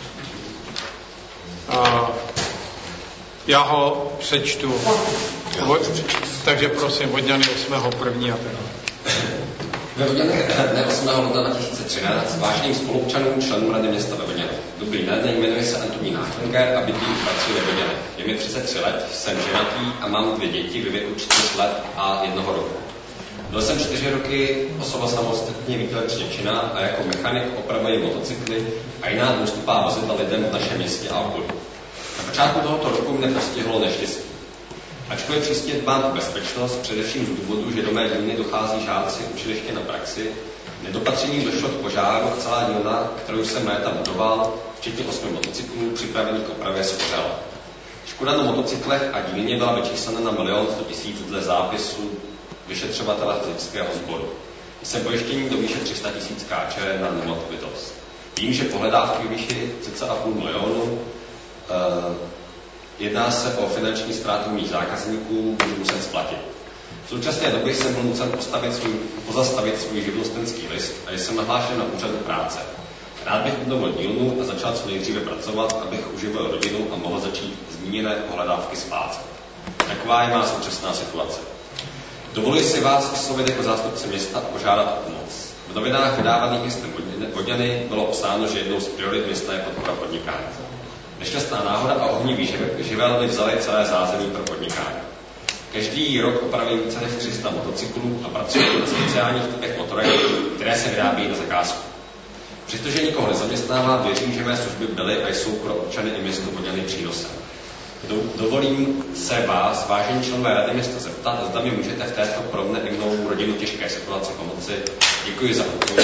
A já ho přečtu. Takže prosím, od dňany osmého prvního a teda. Ve Vodňanech dne osmého ledna dva tisíce třináct vážným spolupčanům členům Rady města ve Vodňanech. Dobrý den, jmenuji se Antonín Nachlinger a bydlím v pracuji ve Vodňanech. Je mi třicet tři let, jsem ženatý a mám dvě děti ve věku čtyři let a jednoho roku. Byl jsem čtyři roky osoba samostatně výdělečně činná a jako mechanik opravuji motocykly a jiná dvoustupá vozidla lidem v našem městě a okolí. Na počátku tohoto roku mne postihlo neštěstí. Ačkoliv přísně dbám o bezpečnost, především z důvodu, že do mé dílny dochází žáci učiliště na praxi, nedopatřením došlo k požáru a celá dílna, kterou jsem léta budoval, včetně osmi motocyklů připravených k opravě, schořela. Škoda na motocyklech a dílně byla vyčíslena na milion sto tisíc dle zápisu vyšetřovatele fyzického sboru. Jsem pojištění do výše tři sta tisíc Kč na nemovitost. Vím, že pohledávky výši cca půl milionu. Uh, jedná se o finanční ztrátu mých zákazníků, budu muset splatit. V současné době jsem byl nucen postavit svůj, pozastavit svůj živnostenský list a jsem nahlášen na úřadu práce. Rád bych obnovil dílnu a začal co nejdříve pracovat, abych uživil rodinu a mohl začít zmíněné pohledávky splácet. Taková je má současná situace. Dovoluji si vás oslovit jako zástupce města a požádat o pomoc. V novinách vydávaných městem Vodňany bylo psáno, že jednou z priorit města je podpora podnikání. Nešťastná náhoda a ohnivý živel by vzali celé zázemí pro podnikání. Každý rok opravím více než tři sta motocyklů a pracuji na speciálních typech motorek, které se vyrábí na zakázku. Přestože nikoho nezaměstnávám, věřím, že mé služby byly a jsou pro občany i město Vodňany přínosem. Dovolím se vás, vážení členové Rady města, zeptat, zda mi můžete v této pro mne i mnou rodinu těžké situaci pomoci. Děkuji za odpověď.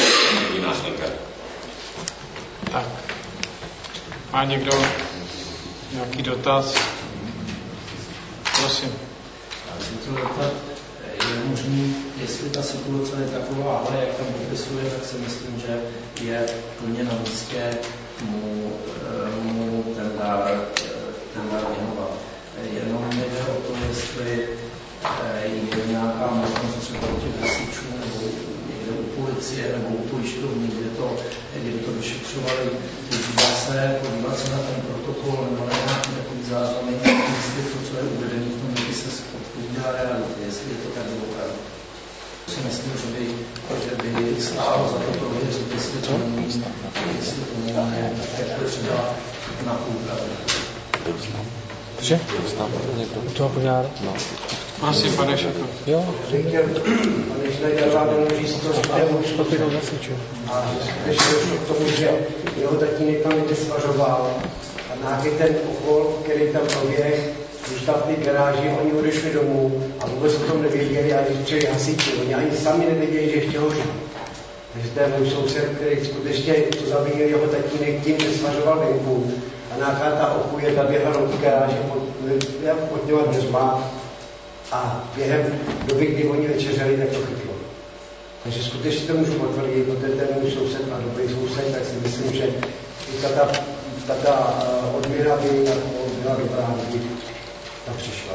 Tak. Má někdo nějaký dotaz? Prosím. Já jsem chtěl zeptat, je možný, jestli ta situace je taková, ale jak tam popisuje, tak si myslím, že je plně na místě mu, mu ten dár ten dár věnovat. Jenom mi jde o to, jestli je nějaká možnost třeba u těch hasičů nebo někde u policie nebo u pojišťovny, kde to, kde to vyšetřovali, podívat se, podívat se na ten protokol nebo na nějaký takový záznamy, jestli to, co je uvedené v tom, že se odpovídá realitě, jestli je to tak opravdu. Si myslím, že by, že by stálo za to prověřit, jestli to není, jestli to není, jak to třeba na úpravu. Že? U toho požáru? No. Prosím, pane Šeko. Jo. Říkal, pane Schneider, vám doloží sto systémů a když došlo k tomu, že jeho tatínek tam někde svařoval a nějaký ten okol, který tam proběh, zůstal v té garáži, oni odešli domů a vůbec o tom nevěděli a když přijeli hasiči, oni ani sami nevěděli, že ještě hoří. Takže to je můj soused, který skutečně to zavinil jeho tatínek tím, že svařoval venku. A nějaká ta opuje zaběhla do té garáže pod, pod těma dveřma a během doby, kdy oni večeřeli, tak to chytlo. Takže skutečně to můžu potvrdit, protože ten můj soused a dobrý soused, tak si myslím, že i ta, ta, ta, ta odměna by byla dobrá, kdyby ta přišla.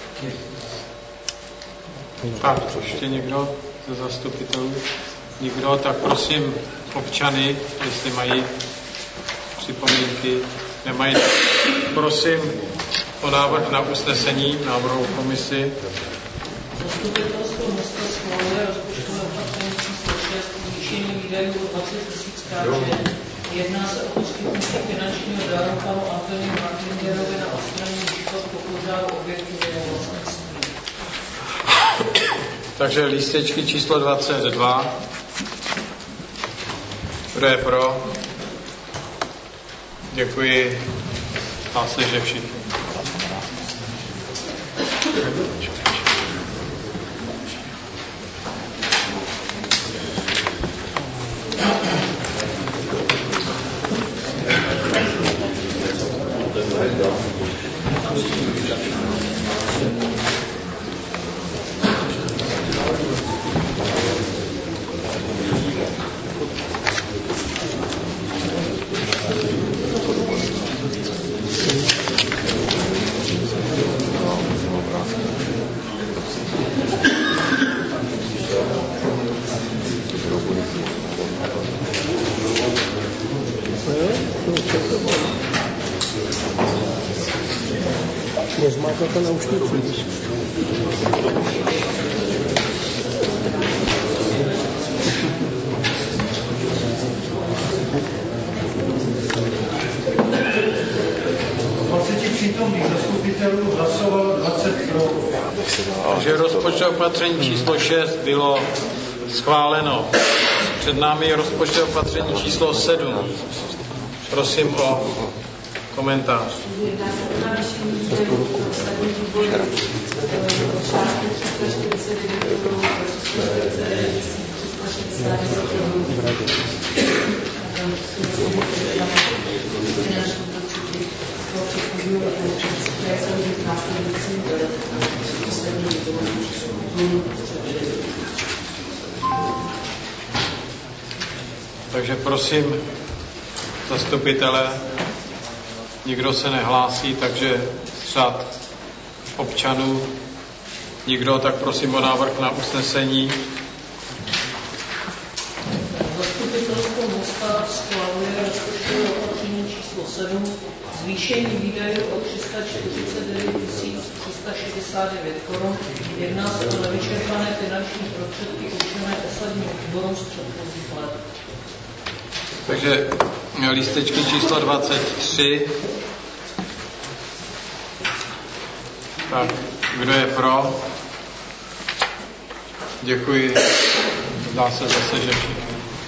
Tak, ještě někdo ze zastupitelů? Nikdo, tak prosím občany, jestli mají připomínky, nemají. Prosím o návrh na usnesení návrhu komisi. Zastupitelstvo města schvaluje rozpočtové opatření číslo šest zvýšení výdajů o dvacet tisíc Kč. Jedná se o poskytnutí finančního daru panu Antonínu Nachlingerovi na odstranění škod po požáru objektu jeho vlastnictví. Takže lístečky číslo dvacet dva. Kdo je pro? Děkuji. Dá se, že všichni. Nezmáte to na ušnici. zastupitelů hlasovalo dvacet pro. Takže rozpočtové opatření číslo šest bylo schváleno. Před námi je rozpočtové opatření číslo sedm. Prosím o komentář. Takže prosím zastupitele, nikdo se nehlásí, takže řád občanů nikdo, tak prosím o návrh na usnesení. Zastupitelstvo Mosta schvaluje rozpočtové opatření číslo sedm, zvýšení výdajů o tři sta čtyřicet devět tisíc tři sta šedesát devět korun. Jedná se o nevyčerpané finanční prostředky určené osadním výborům z předchozích let. Takže lístečky číslo dvacet tři. Tak, kdo je pro? Děkuji. Zdá se zase, že všichni.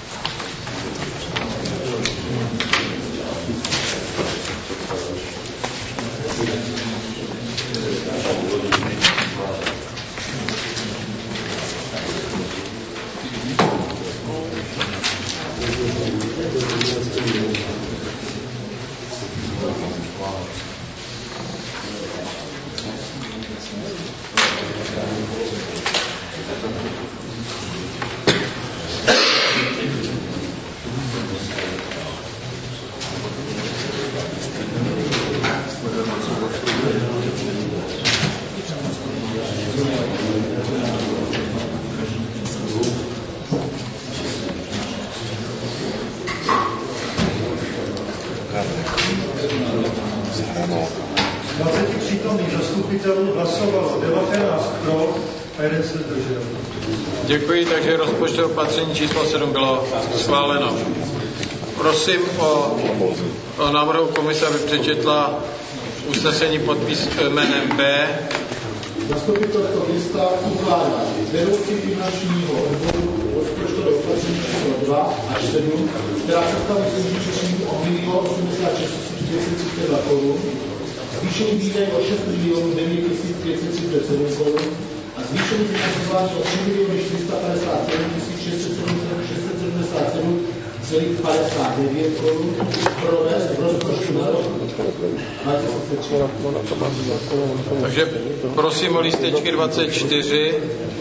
dvacet přítomných zastupitelů hlasovalo devatenáct pro a jeden se zdržel. Děkuji, takže rozpočtové opatření číslo sedm bylo schváleno. Prosím o, o návrhu komise, aby přečetla usnesení podpis jménem B. Zastupitelstvo města ukládá vedoucí finančního odboru rozpočtové opatření číslo dva až sedm, která představuje zvýšení o milion osmdesát šest tisíc pět set třicet dva korun, zvýšení výdaje o šest milionů devět tisíc pět set třicet sedm korun a zvýšení financování o tři miliony čtyři sta padesát sedm tisíc šest set sedmdesát sedm celých padesát devět korun provést v rozpočtu na rok dva tisíce třináct. Takže prosím o lístečky dvacet čtyři.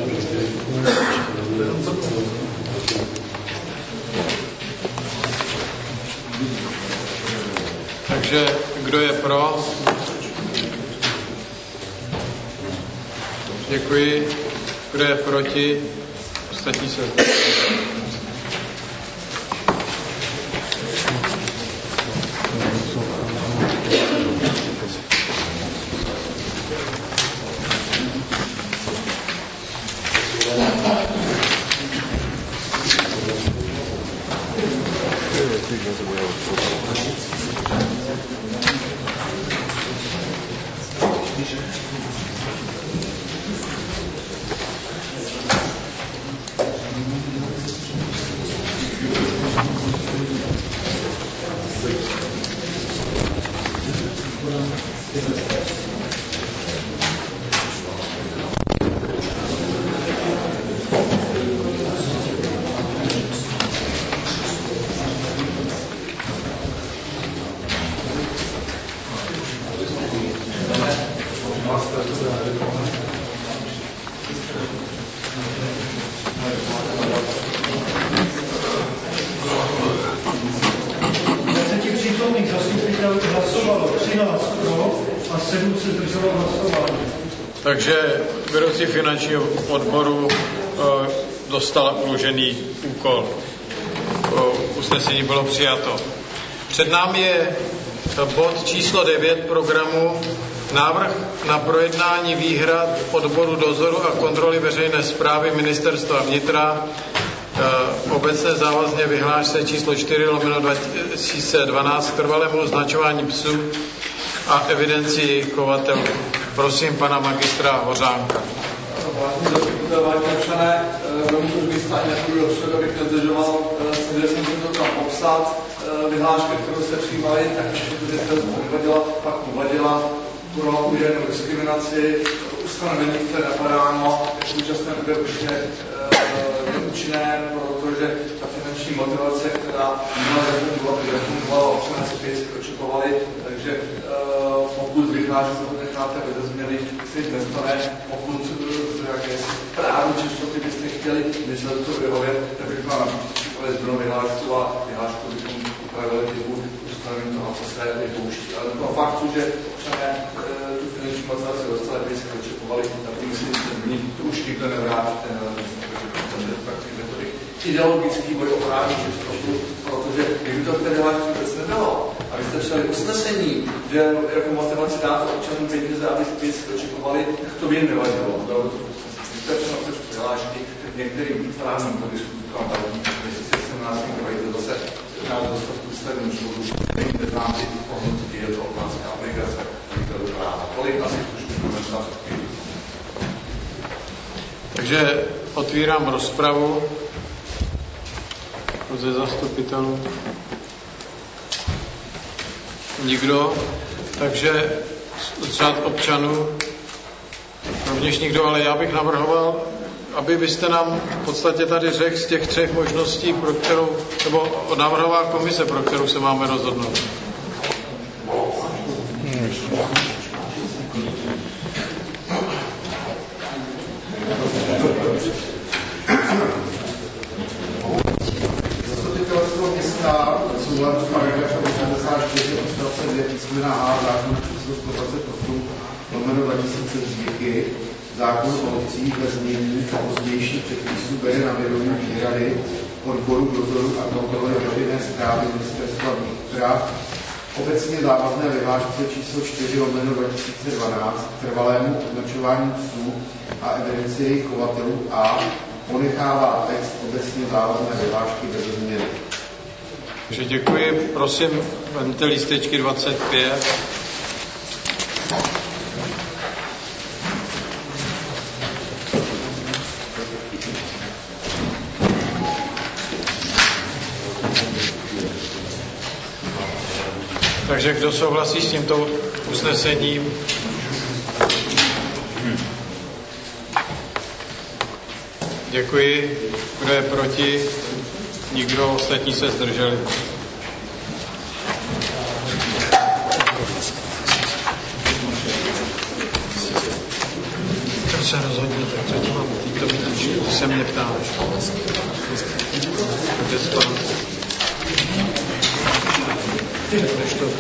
Takže kdo je pro? Děkuji. Kdo je proti? Ostatní se Takže vedoucí finančního odboru e, dostal uložený úkol. O, usnesení bylo přijato. Před námi je bod číslo devět programu, návrh na projednání výhrad odboru dozoru a kontroly veřejné správy Ministerstva vnitra, e, obecné závazně vyhlášce číslo čtyři lomeno dva tisíce dvanáct k trvalému označování psů a evidenci chovatelů. Prosím pana magistra Hořánka. Vážení zastupitelé, vážení občané, velmi to vystání nepůjdu dopředu, abych nezdržoval, že jsem to tam popsat. Vyhlášky, kterou se přijímali, tak protože se nevadila, pak uvadila pro údajnou diskriminaci, ustanovení, které napadáno, v současné době už je neúčinné, protože ta finanční motivace, která byla občané se věci pročepovali, takže pokud vyhlášky se necháte bez změny, si nestane, pokud nějaké právní čistoty byste chtěli myslet to vyhovět, tak bych vám například zbylo vyhlášku a vyhlášku bychom upravili typu ustanovení toho, co se vypouští. Ale to faktu, že občané tu finanční motivaci dostali, aby se pročepovali, tak myslím, že to už nikdo nevrátí ten prakticky metodik. Ideologický boj o právní čistotu, protože kdyby to v té vyhlášce vůbec nebylo, a vy jste přijali usnesení, že jako motivaci dáte občanům peníze, aby si věci pročepovali, tak to by jim nevadilo. Jste přijali vyhlášky k některým právním kodisům, kam vadí, jestli se sedmnáct nevajíte zase nás dostat k ústavním soudu, nejde tam ty pohnutky, je to otázka aplikace, výkladu práva. Kolik asi už komentář. Takže otvírám rozpravu ze zastupitelů. Nikdo, takže z řad občanů rovněž nikdo, ale já bych navrhoval, aby byste nám v podstatě tady řekl z těch třech možností, pro kterou, nebo navrhovala komise, pro kterou se máme rozhodnout. Zastupitelstvo města v souladu s paragrafem osmdesát čtyři odstavce dvě písmena H zákona číslo sto dvacet osm lomeno dva tisíce zvyky, zákon o obcích ve znění a pozdějších předpisů bere na vědomí výhrady odboru dozoru a kontroly veřejné správy ministerstva vnitra obecně závazné vyhlášce číslo čtyři lomeno dva tisíce dvanáct k trvalému označování psů a evidenci jejich chovatelů a ponechává text obecně závazné vyhlášky bez změny. Takže děkuji, prosím, vemte lístečky dvacet pět. Takže kdo souhlasí s tímto usnesením? Děkuji. Kdo je proti? Nikdo, ostatní se zdrželi. Tak se rozhodněte, co ti mám to vytýčit, ty se mě ptáš. Kde spát? Než to...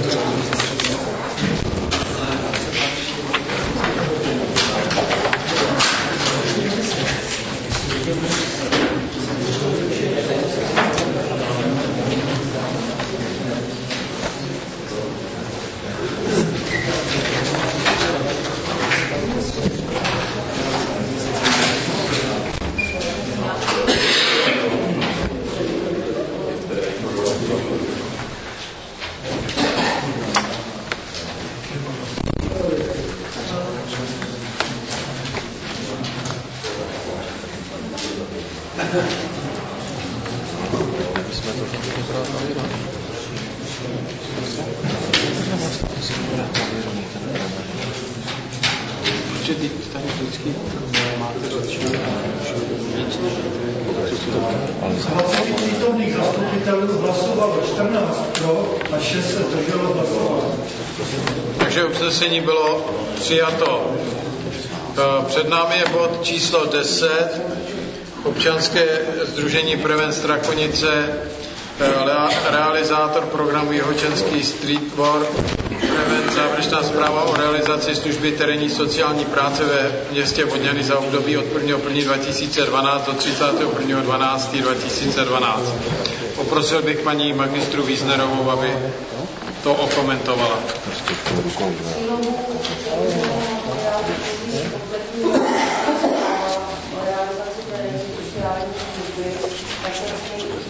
Přítomných zastupitelů hlasovalo čtrnáct pro a šest se zdrželo hlasovat. Takže usnesení bylo přijato. Před námi je bod číslo deset. Občanské sdružení Preven Strakonice, realizátor programu Jihočenský Street Work, Preven, závěrečná zpráva o realizaci služby terénní sociální práce ve městě Vodňany za období od prvního prvního dva tisíce dvanáct do třicátého prvního dvanáctého dva tisíce dvanáct. Poprosil bych paní magistru Wiesnerovou, aby to okomentovala.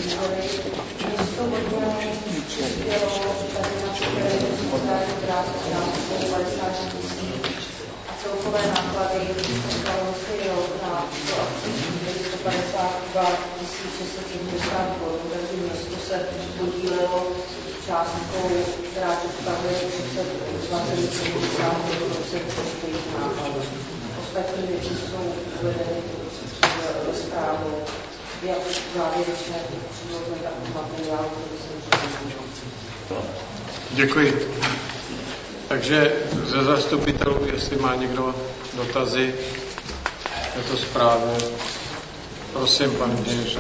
Město Vodňany přispělo tady na sociální práce náklady Kalousky na sto padesát dva tisíc šest set sedmdesát korun, takže město se podílelo částkou, která představuje třicet dva celá sedmdesát procent veškerých nákladů. Ostatní věci jsou uvedeny ve zprávu, jak závěrečné příloze takový materiál, který jsem představil. Děkuji. Takže ze zastupitelů, jestli má někdo dotazy, je to správně. Prosím, pane inženýře.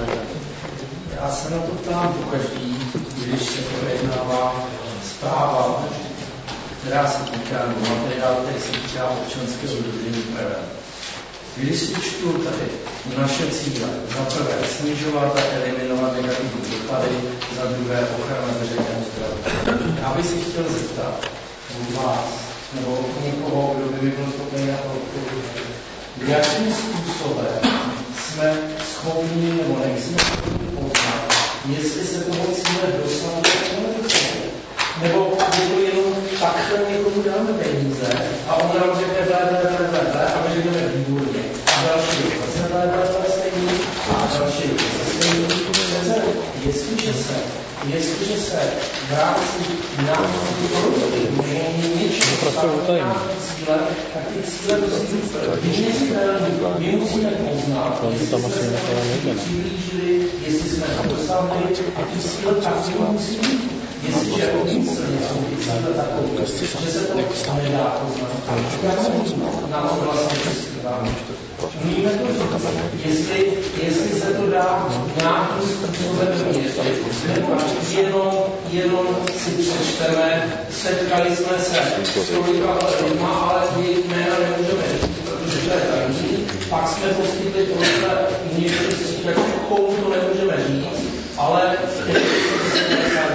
Já se na to ptám pokaždý, když se projednává zpráva, která se týká materiálu, který se týká občanského sdružení Prevent. Když si čtu tady naše cíle, za prvé snižovat a eliminovat negativní dopady, za druhé ochrana veřejného zdraví. Já bych si chtěl zeptat u vás, nebo někoho, kdo by mi byl schopný na to odpovědět, jakým způsobem jsme schopni nebo nejsme schopni poznat, jestli se toho cíle dosáhne nebo nedosáhne. Nebo je to jenom takhle někomu dáme peníze a on nám řekne ble, ble, ble, ble, ble, a my řekneme výborně. A další zase ble, ble, ble, stejný a další zase stejný. Jestliže se, jestliže se v rámci národní politiky můžeme něčím stavit nějaký cíle, tak ty cíle musí být měřitelný. My musíme poznat, jestli jsme se přiblížili, jestli jsme to dosáhli a ty cíle taky musí být. Jestliže umyslně jsou ty cíle takové, že se to nedá poznat, jak se na to vlastně přispíváme. Umíme to říct, jestli, jestli se to dá nějakým způsobem měřit, nebo jenom, jenom si přečteme, setkali jsme se s tolika lidma, ale jejich jména nemůžeme říct, protože to je tajný, pak jsme poskytli tohle některý si říkají, komu to nemůžeme říct, ale to je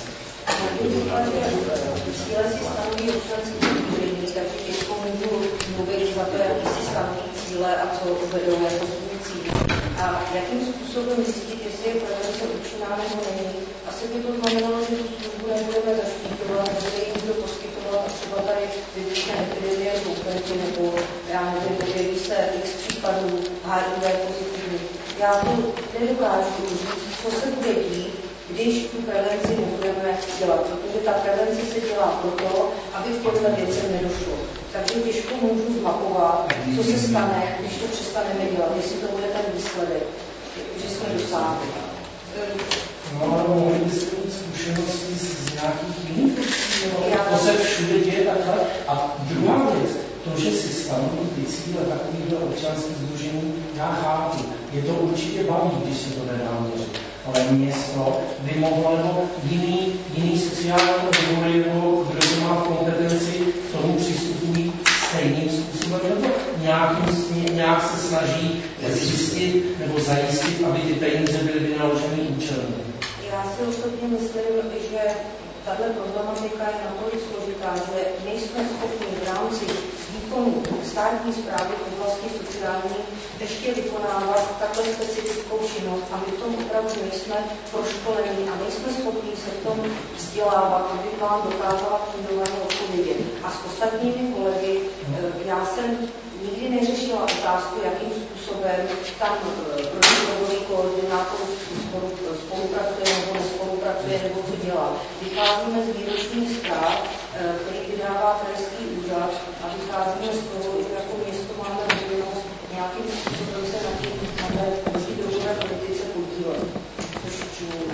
cíle si stanoví občanský sdružení, takže těžko můžu mluvit za to, jaký si stanoví cíle a co vedou jako svůj cíl. A jakým způsobem zjistit, jestli je prevence účinná nebo není. Asi by to znamenalo, že tu službu nebudeme zaštiťovat, nebude jim to poskytovat třeba tady vybuchne epidemie konkurence nebo já nevím, objeví se x případů H I V pozitivní. Já to nedokážu říct, co se bude dít, když tu prevenci nebudeme dělat, protože ta prevence se dělá proto, aby k těmhle věcem nedošlo. Takže těžko můžu zmapovat, co se stane, když to přestaneme dělat, jestli to bude ten výsledek, že jsme dosáhli. No, ale mohli byste mít zkušenosti z nějakých jiných věcí, to se všude děje takhle. A druhá věc, to, že si stanoví ty cíle takovýhle občanských sdružení, já chápu, je to určitě baví, když se to nedá měřit. Ale město by mohlo, nebo jiný, jiný sociální odbory, nebo kdo to má v kompetenci, k tomu přistupují stejným způsobem, nebo nějakým, nějak se snaží zjistit nebo zajistit, aby ty peníze byly vynaloženy účelně. Já si osobně myslím, že tahle problematika je natolik složitá, že nejsme schopni v rámci výkonu státní správy v oblasti sociální ještě vykonávat takhle specifickou činnost a my v tom opravdu nejsme proškolení a nejsme schopni se v tom vzdělávat, aby vám dokázala fundovaně odpovědět. A s ostatními kolegy, já jsem nikdy neřešila otázku, jakým způsobem tam protidrogový koordinátor spolupracuje nebo nespolupracuje nebo co dělá. Vycházíme z výročních zpráv, který vydává krajský úřad a vycházíme z toho, že jako město máme možnost nějakým způsobem se na té protidrogové politice podílet. Což činíme.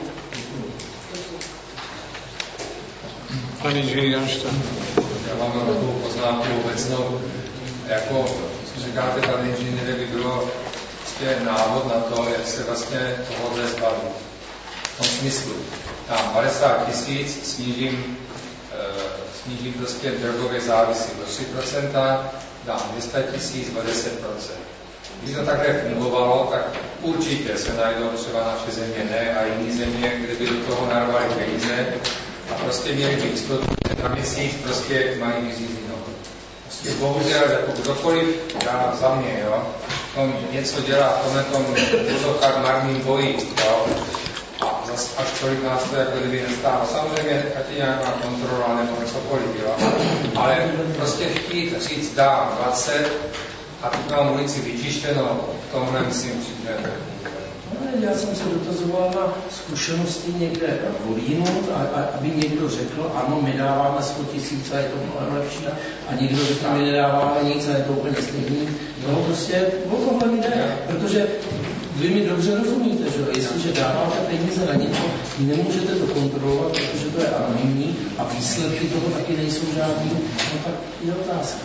Pane inženýře, já mám takovou poznámku obecnou. Jako říkáte, pane inženýře, by bylo prostě návod na to, jak se vlastně tohohle zbavit. V tom smyslu, dám padesát tisíc, snížím, e, snížím prostě drogové závisí o tři procenta, dám dvě stě tisíc o deset procent. Když to takhle fungovalo, tak určitě se najdou třeba naše země ne a jiné země, kde by do toho narvali peníze a prostě měli by jistotu, že na měsíc prostě mají vyřízeno. Prostě bohužel, jako kdokoliv dá za mě, jo, tom něco dělá v tomhle tom úzokách marným boji, jo, a zase až tolik nás to jako kdyby nestálo. Samozřejmě, ať je nějaká kontrola nebo cokoliv, jo, ale prostě chtít říct dám dvacet a tu na ulici vyčištěno, v tomhle myslím si, že já jsem se dotazoval na zkušenosti někde v Volínu, a, a, aby někdo řekl, ano, my dáváme sto tisíc a je to mnohem lepší, a někdo řekl, my nedáváme nic a je to úplně stejný. No prostě o tohle jde, protože vy mi dobře rozumíte, že jestliže dáváte peníze na něco, nemůžete to kontrolovat, protože to je anonymní a výsledky toho taky nejsou žádný, no tak je otázka.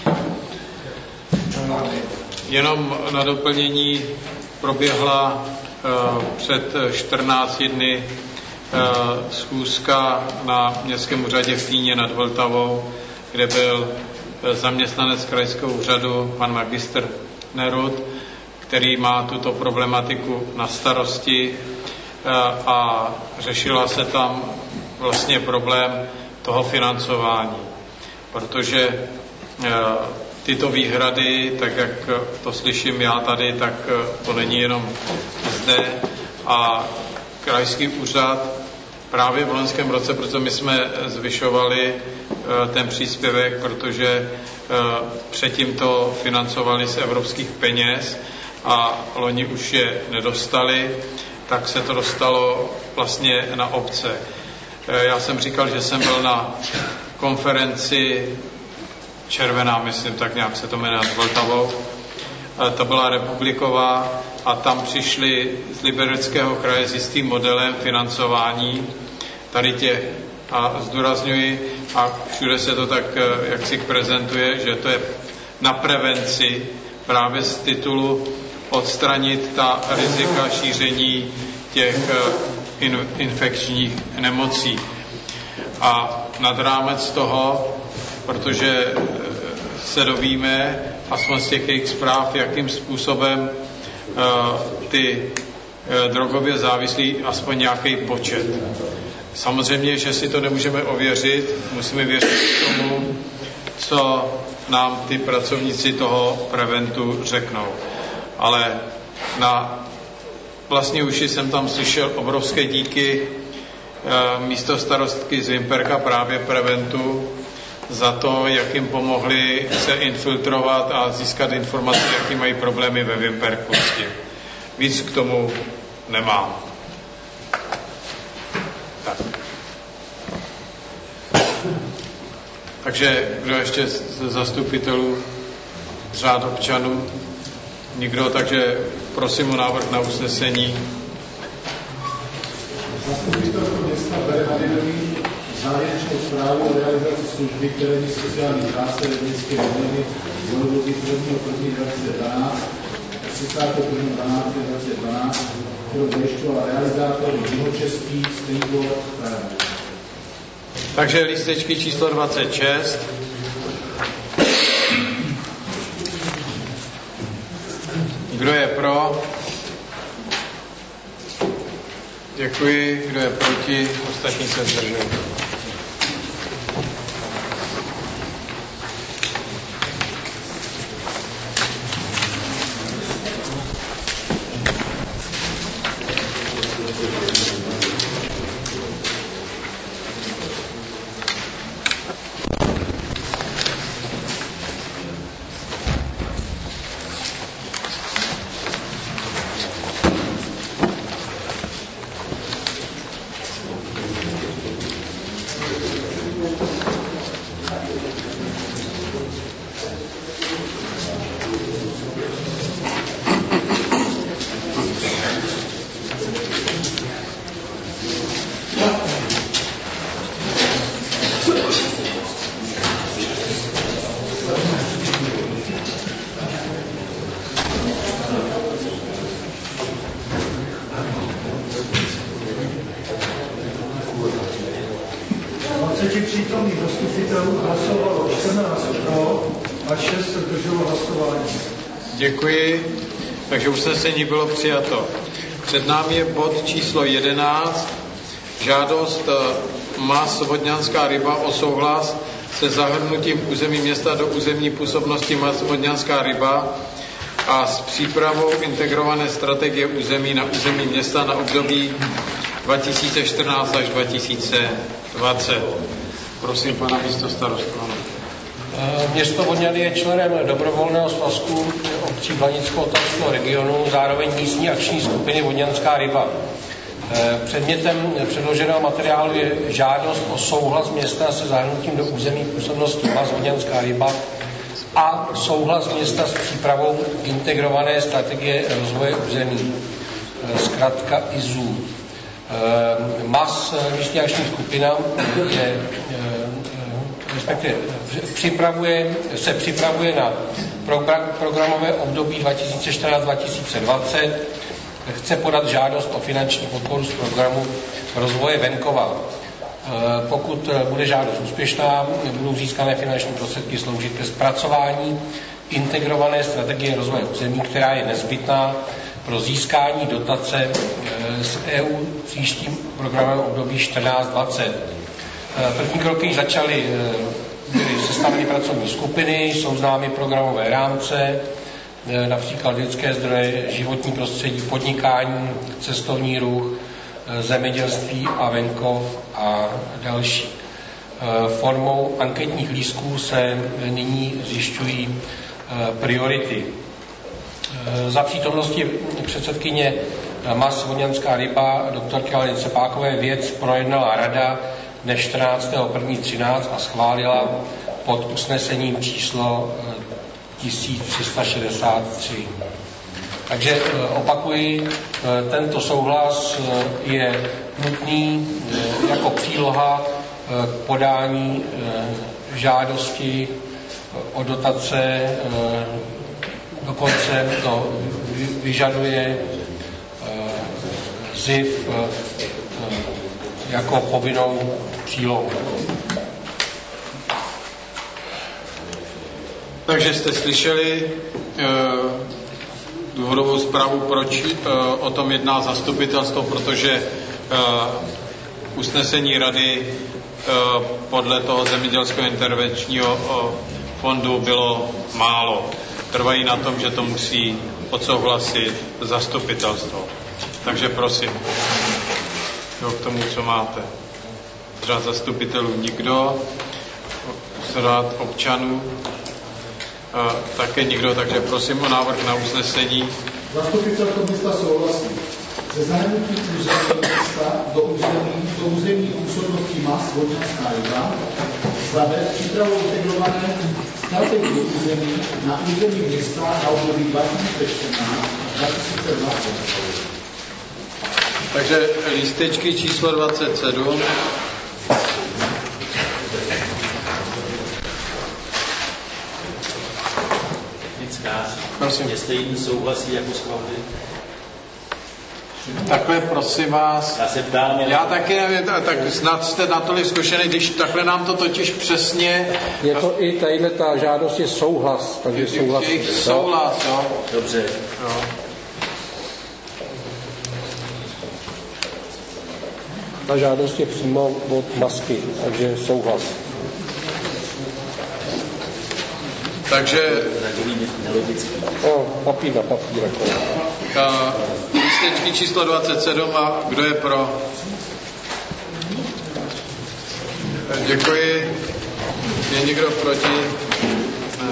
Jenom na doplnění proběhla uh, před čtrnácti dny uh, schůzka na Městském úřadě v Týně nad Vltavou, kde byl zaměstnanec krajského úřadu, pan magistr Nerud, který má tuto problematiku na starosti uh, a řešila se tam vlastně problém toho financování, protože uh, tyto výhrady, tak jak to slyším já tady, tak to není jenom zde. A krajský úřad právě v loňském roce, protože my jsme zvyšovali ten příspěvek, protože předtím to financovali z evropských peněz a loni už je nedostali, tak se to dostalo vlastně na obce. Já jsem říkal, že jsem byl na konferenci Červená, myslím, tak nějak se to jmenuje, s Vltavou. To byla republiková a tam přišli z Libereckého kraje s jistým modelem financování tady těch, a zdůrazňuji, a všude se to tak jaksi prezentuje, že to je na prevenci právě z titulu odstranit ta rizika šíření těch infekčních nemocí. A nad rámec toho, protože se dovíme, aspoň z těch jejich zpráv, jakým způsobem ty drogově závislí, aspoň nějaký počet. Samozřejmě, že si to nemůžeme ověřit, musíme věřit tomu, co nám ty pracovníci toho preventu řeknou. Ale na vlastní uši jsem tam slyšel obrovské díky místo starostky z Vimperka právě preventu za to, jak jim pomohli se infiltrovat a získat informace, jaký mají problémy ve Vimperku s tím. Víc k tomu nemám. Tak. Takže kdo ještě z zastupitelů, řád občanů? Nikdo, takže prosím o návrh na usnesení. Zastupitelstvo města bere na vědomí závěrečnou zprávu o realizaci služby, které je sociální práce ve městské regiony z období prvního prvního dva tisíce dvanáct a třicátého prvního dvanáctého dva tisíce dvanáct, kterou zajišťoval realizátor Jihočeský Stejnbor Praha. Takže lístečky číslo dvacet šest. Kdo je pro? Děkuji. Kdo je proti? Ostatní se zdrželi. Děkuji, takže usnesení bylo přijato. Před námi je bod číslo jedenáct, žádost Mas Vodňanská ryba o souhlas se zahrnutím území města do územní působnosti Mas Vodňanská ryba a s přípravou integrované strategie území na území města na období dva tisíce čtrnáct až dva tisíce dvacet. Prosím pana místostarostu. Město Vodňany je členem dobrovolného svazku obcí Blanického regionu, zároveň místní akční skupiny Vodňanská ryba. Předmětem předloženého materiálu je žádost o souhlas města se zahrnutím do území působnosti Mas Vodňanská ryba a souhlas města s přípravou integrované strategie rozvoje území, zkrátka I Z U. M A S, místní akční skupina, je, respektive připravuje, se připravuje na programové období dva tisíce čtrnáct dva tisíce dvacet, chce podat žádost o finanční podporu z programu rozvoje venkova. Pokud bude žádost úspěšná, budou získané finanční prostředky sloužit ke zpracování integrované strategie rozvoje území, která je nezbytná pro získání dotace z E U v příštím programovém období čtrnáct dvacet. První kroky začaly, byly sestaveny pracovní skupiny, jsou známy programové rámce, například lidské zdroje, životní prostředí, podnikání, cestovní ruch, zemědělství a venkov a další. Formou anketních lístků se nyní zjišťují priority. Za přítomnosti předsedkyně M A S Vodňanská ryba doktorky Aleny Cepákové věc projednala rada dne čtrnáctého prvního třináct a schválila pod usnesením číslo tisíc tři sta šedesát tři. Takže opakuji, tento souhlas je nutný jako příloha k podání žádosti o dotace, dokonce to vyžaduje Z I F jako povinnou přílohu. Takže jste slyšeli e, důvodovou zprávu, proč e, o tom jedná zastupitelstvo, protože e, usnesení rady e, podle toho zemědělského intervenčního e, fondu bylo málo. Trvají na tom, že to musí odsouhlasit zastupitelstvo. Takže prosím, jo, k tomu, co máte. Třeba zastupitelů nikdo, rád občanů, a také nikdo, takže prosím o návrh na usnesení. Zastupitelstvo města souhlasí se zahrnutím území města do území, do území působnosti M A S Vodňanská ryba, zavést přípravu integrované strategie území na území města na období dva tisíce čtrnáct až dva tisíce dvacet. Takže lístečky číslo dvacet sedm. Prosím. Jestli jim souhlasí jako schválili. Takhle prosím vás. Já se ptám. Já taky nevím, tak snad jste natolik zkušený, když takhle nám to totiž přesně... Je to i tadyhle ta žádost je souhlas, takže souhlas. Jejich souhlas, jo. Dobře. Jo. Ta žádost je přímo od masky, takže souhlas. Takže... No, papír na papír. Lístečky číslo dvacet sedm a kdo je pro? Děkuji. Je někdo proti? Ne.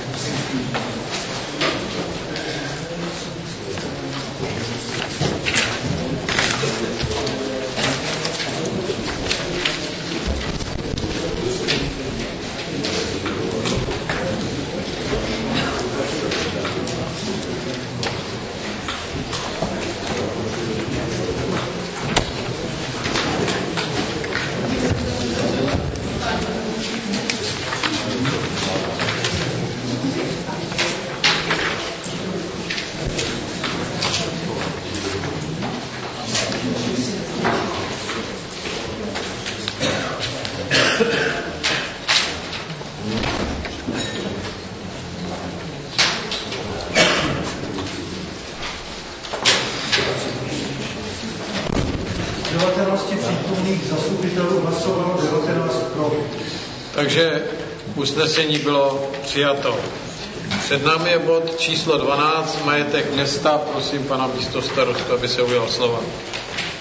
Takže usnesení bylo přijato. Před námi je bod číslo dvanáct, majetek města. Prosím pana místostarostu, aby se ujal slova.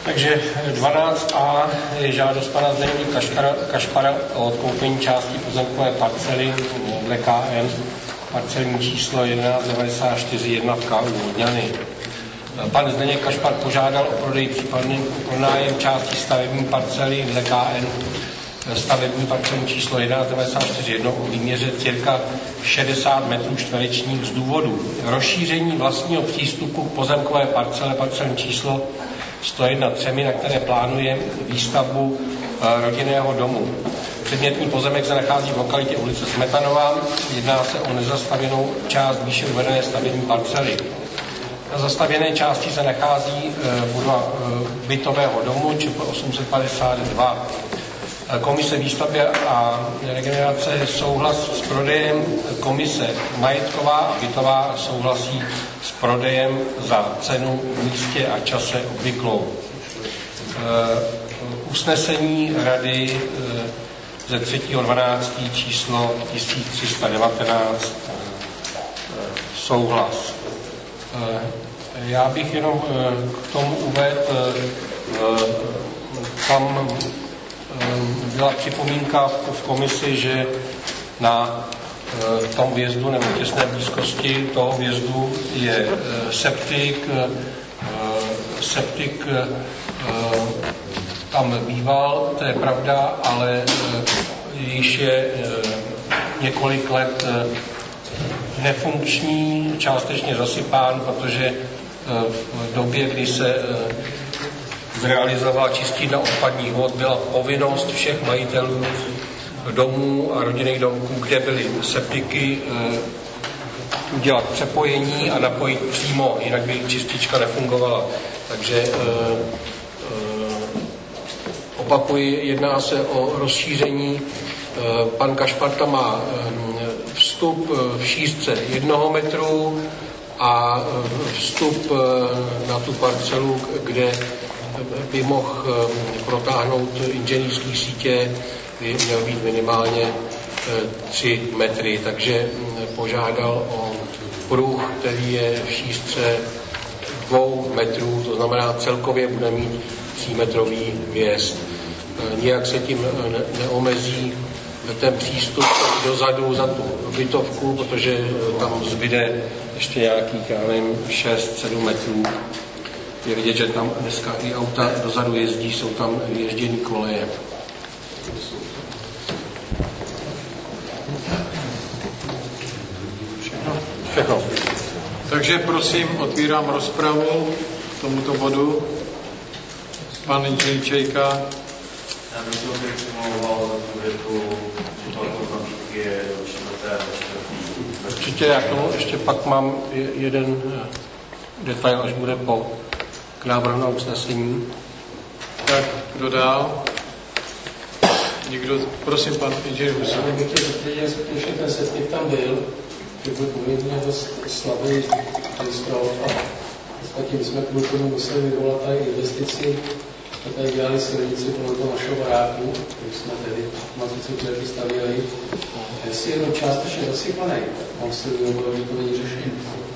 Takže dvanáct a je žádost pana Zdeňka Kašpara, Kašpara o odkoupení části pozemkové parcely dle K M, parcelní číslo jedenáct devadesát čtyři jedna v K U Vodňany. Pan Zdeněk Kašpar požádal o prodej případný pronájem části stavební parcely dle K N, stavební parcelní číslo jedenáct devadesát čtyři jedna o výměře cirka šedesát metrů čtverečních z důvodu rozšíření vlastního přístupu k pozemkové parcele, parcelní číslo sto jedna třemi, na které plánuje výstavbu rodinného domu. Předmětný pozemek se nachází v lokalitě ulice Smetanová. Jedná se o nezastavěnou část výše uvedené stavební parcely. Na zastavěné části se nachází budova bytového domu číslo osm set padesát dva. Komise výstavby a regenerace souhlas s prodejem, komise majetková a bytová souhlasí s prodejem za cenu v místě a čase obvyklou. Usnesení rady ze třetího dvanáctého číslo tisíc tři sta devatenáct souhlas. Já bych jenom k tomu uvedl, tam byla připomínka v komisi, že na tom vjezdu nebo v těsné blízkosti toho vjezdu je septik, septik tam býval, to je pravda, ale již je několik let nefunkční, částečně zasypán, protože v době, kdy se zrealizovala čistina odpadních vod, byla povinnost všech majitelů domů a rodinných domků, kde byly septiky, udělat přepojení a napojit přímo, jinak by čistička nefungovala. Takže opakuji, jedná se o rozšíření. Pan Kašparta má vstup v šířce jednoho metru a vstup na tu parcelu, kde by mohl protáhnout inženýrský sítě, by měl být minimálně tři metry, takže požádal o pruh, který je v šířce dvou metrů, to znamená celkově bude mít třímetrový vjezd. Nijak se tím neomezí ten přístup dozadu za tu bytovku, protože tam zbyde ještě nějakých, já nevím, šest sedm metrů. Je vidět, že tam dneska i auta dozadu jezdí, jsou tam ježdění koleje. Všechno? Všechno. Takže prosím, otvírám rozpravu k tomuto bodu. Pan inženýr Čejka. Já bych se opět přimlouval za tu větu, že to okamžik je do čtvrtého čtvrtý. Určitě, já k tomu ještě pak mám jeden detail, až bude po k návrhu na usnesení. Tak, kdo dál? Někdo, prosím, pan inženýr Husar. Já bych chtěl zeptat, že skutečně ten septik tam byl, že byl poměrně dost slabý strop a ostatně my jsme kvůli tomu museli vyvolat tady investici, jsme tady dělali silnici kolem toho našeho baráku, který jsme tady matice klerky stavěli. A jestli je jenom částečně zasypaný, tak mám si uvědomit, že to není řešení.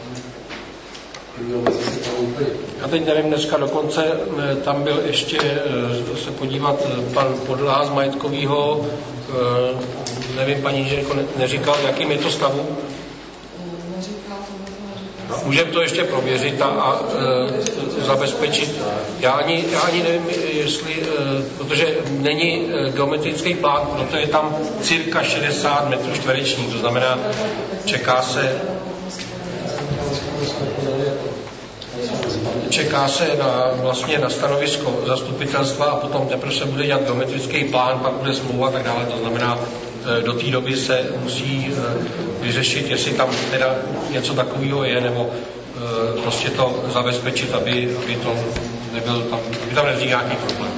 Já teď nevím, dneska dokonce tam byl ještě se podívat pan Podlá z majetkovýho, nevím, paní, že neříkal, jakým je to stavu. Můžeme to ještě prověřit a, a e, zabezpečit. Já ani, já ani nevím, jestli, e, protože není geometrický plán, proto je tam cirka šedesát metrů čtverečních, to znamená, čeká se čeká se na, vlastně na stanovisko zastupitelstva a potom teprve se bude dělat geometrický plán, pak bude smlouva a tak dále. To znamená, do té doby se musí vyřešit, jestli tam teda něco takového je, nebo prostě to zabezpečit, aby, aby to nebyl tam, aby tam nevznikl nějaký problém.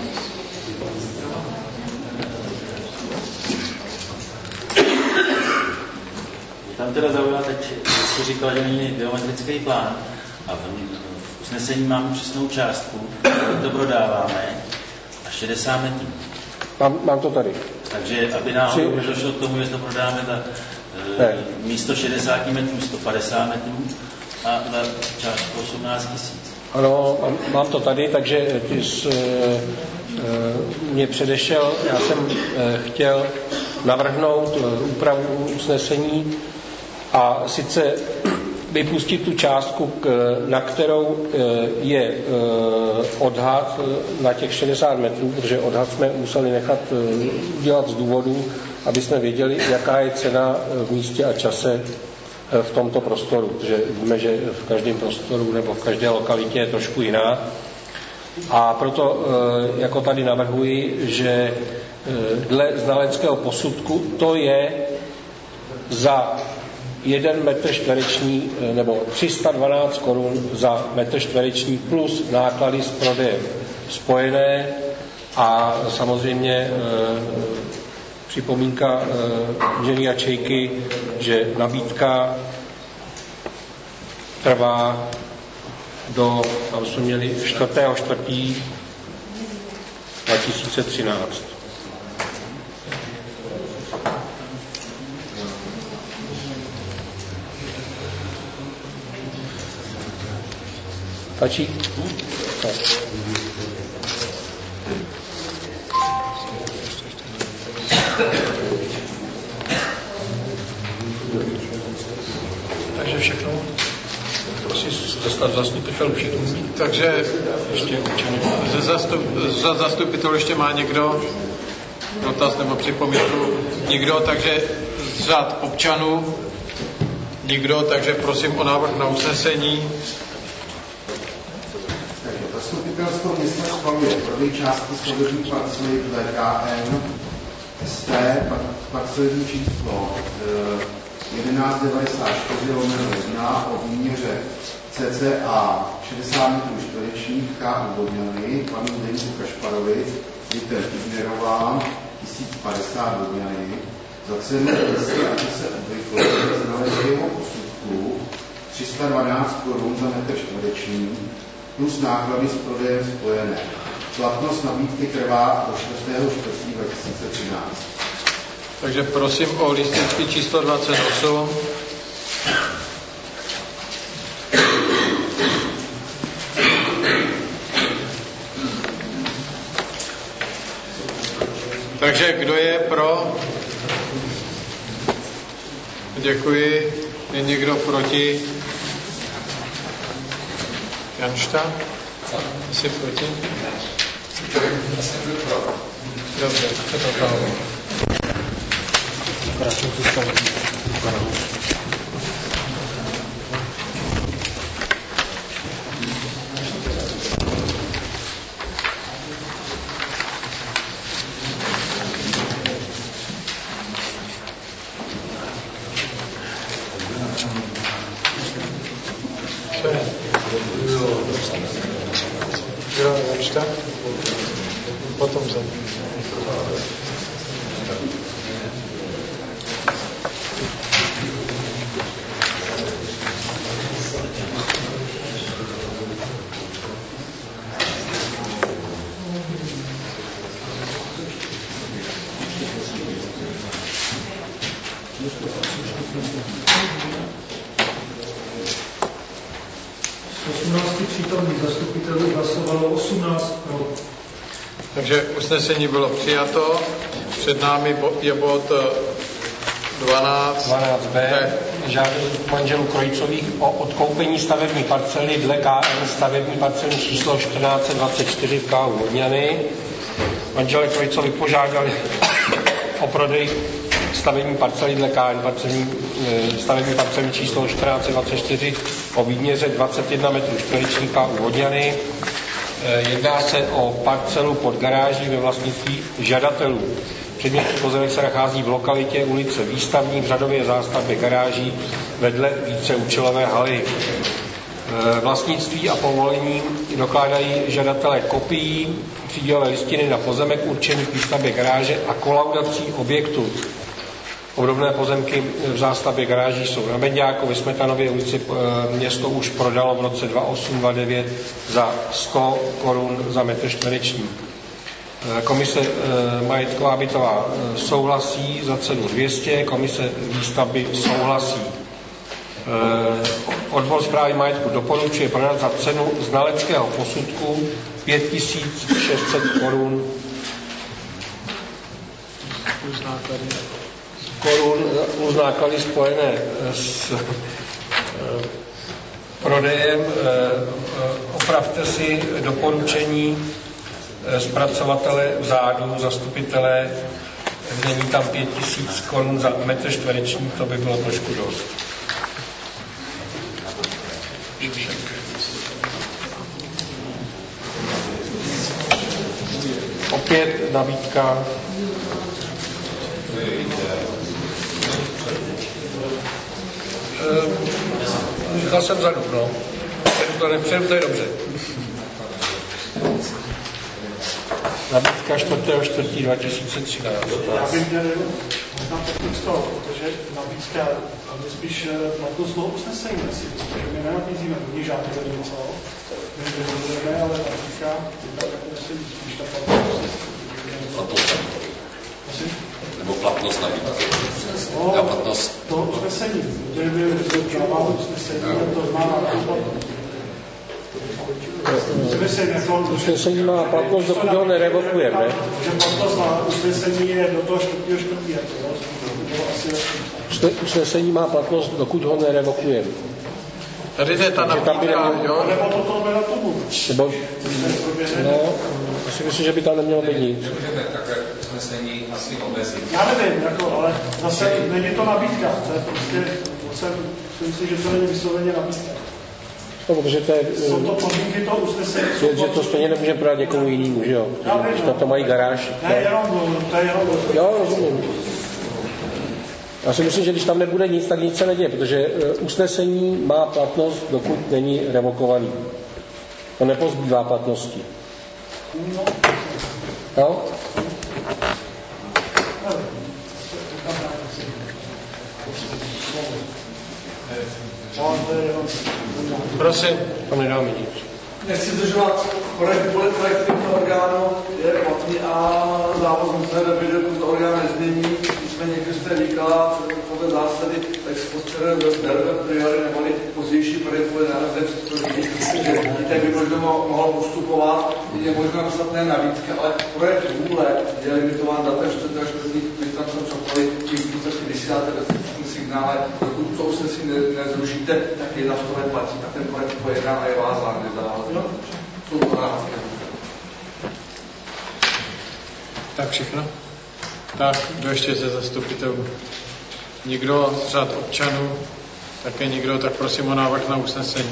Tam teda zaujala teď, jsi říkal, že není geometrický plán a v usnesení máme přesnou částku, to prodáváme a šedesát metrů. Mám, mám to tady. Takže aby náhodou došlo k tomu, že to prodáme za e, místo šedesát metrů sto padesát metrů a za částku osmnáct tisíc. Ano, mám, mám to tady, takže ty jsi e, mě předešel. Já jsem e, chtěl navrhnout e, úpravu usnesení a sice vypustit tu částku, k, na kterou e, je e, odhad na těch šedesát metrů, protože odhad jsme museli nechat e, udělat z důvodu, aby jsme věděli, jaká je cena v místě a čase v tomto prostoru, protože víme, že v každém prostoru nebo v každé lokalitě je trošku jiná. A proto jako tady navrhuji, že dle znaleckého posudku to je za jeden metr čtvereční nebo tři sta dvanáct korun za metr čtvereční plus náklady z prodeje spojené a samozřejmě připomínka inženýra Čejky, že nabídka trvá do, tam jsme měli čtvrtého čtvrtého dva tisíce třináct. Stačí? Tak. Takže všechno. Prosím, dostat zastupitelů všechno. Takže ještě ze zastup, za zastupitel ještě má někdo dotaz nebo připomínku? Nikdo, takže z řad občanů nikdo, takže prosím o návrh na usnesení. Zastupitelstvo města schvaluje prodej částky stavební parcely dle K M S T parcelní číslo jedenáct devadesát čtyři lomeno jedna o výměře cca šedesát metrů čtverečních K U Vodňany, panu Zdeňku Kašparovi, Vítel Ignerová, tisíc padesát Vodňany, za cenu městské a se obvykle znaleckého posudku tři sta dvanáct korun za metr čtvereční plus náklady s prodejem spojené. Platnost nabídky trvá do čtvrtého čtvrtého dva tisíce třináct. Takže prosím o lístečky číslo dvacet osm. Takže kdo je pro? Děkuji. Je někdo proti? Janšta? Jsi proti? Dobře, to je to pravda. Potom za osmnácti přítomných zastupitelů hlasovalo osmnáct pro. Takže usnesení bylo přijato. Před námi je bod dvanáct. dvanáct B. Žádost manželů Krojcových o odkoupení stavební parcely dle K M stavební parcelní číslo čtrnáct dvacet čtyři v K U Vodňany. Manželé Krojcovi požádali o prodej stavební parcely dle K M parcelní, stavební parcelní číslo čtrnáct dvacet čtyři o výměře dvacet jedna metrů čtverečních K U Vodňany. Jedná se o parcelu pod garáží ve vlastnictví žadatelů. Předmětný pozemek se nachází v lokalitě ulice Výstavní v řadové zástavbě garáží vedle víceúčelové haly. Vlastnictví a povolení dokládají žadatelé kopií přídělové listiny na pozemek určený k výstavbě garáže a kolaudací objektu. Obdobné pozemky v zástavbě garáží jsou na Benďáku, ve Smetanově ulici město už prodalo v roce dva tisíce osm dva tisíce devět za sto korun za metr čtvereční. Komise majetková bytová souhlasí za cenu dvě stě, komise výstavby souhlasí. odbor správy majetku doporučuje prodat za cenu znaleckého posudku pět tisíc šest set korun. korun plus náklady spojené s prodejem. Opravte si doporučení zpracovatele vzadu, zastupitele, není tam pět tisíc korun za metr čtvereční, to by bylo trošku dost. Opět nabídka. Říkal jsem vzadu, no. To nepřeju, to je dobře. Nabídka čtvrtého čtvrtý dva tisíce třináct. Já bych měl možná technik z toho, protože nabídka je spíš platnost toho usnesení, protože my nenabízíme hodně žádný tady něco, my nebudeme, ale nabídka je tak, jako musí být spíš ta platnost. Nebo platnost nabídky. No, ta platnost. To usnesení, kde by dává usnesení, to znamená platnost. Usnesení má platnost, dokud ho nerevokujeme, ne? Že platnost na usnesení je do toho čtvrtého čtvrtého. Usnesení má platnost, dokud ho nerevokujeme. Tady je ta nabídka, jo? Nebo toto by na tomu. Nebo, no, já si myslím, že by tam nemělo být nic. Nemůžeme takhle usnesení asi omezit. Já nevím, jako, ale zase není to nabídka. To je prostě, jsem myslím, že to není vysloveně nabídka. No, protože to je, jsou to podmínky toho usnesení. Je, že to stejně nemůžeme prodat někomu jinému, že jo? Když na to mají garáž. Ne, jenom, to je jenom. Jo, rozumím. Já si myslím, že když tam nebude nic, tak nic se neděje, protože usnesení má platnost, dokud není revokovaný. To nepozbývá platnosti. Jo? Prosím, tam nedáme nic. Nechci zdržovat, projekt kolektivního orgánu je platný a závazný se ve videu, to orgán nezmění, nicméně, když jste říkala podle zásady, tak se postřeluje do derve priori neboli pozdější projekt bude nárazem předpovědí, že víte, by možná mohlo postupovat, je možná dostatné nabídky, ale projekt vůle je limitován datem čtvrtého čtvrtého, když tam jsou cokoliv, tím v podstatě vysíláte bezpečný signále, dokud to už si ne, nezrušíte, tak jedna v tohle platí a ten projekt pojedná a je vázán, nezávazný. No, jsou to rázky. Tak všechno? Tak, kdo ještě ze zastupitelů? Nikdo z řad občanů? Také nikdo, tak prosím o návrh na usnesení.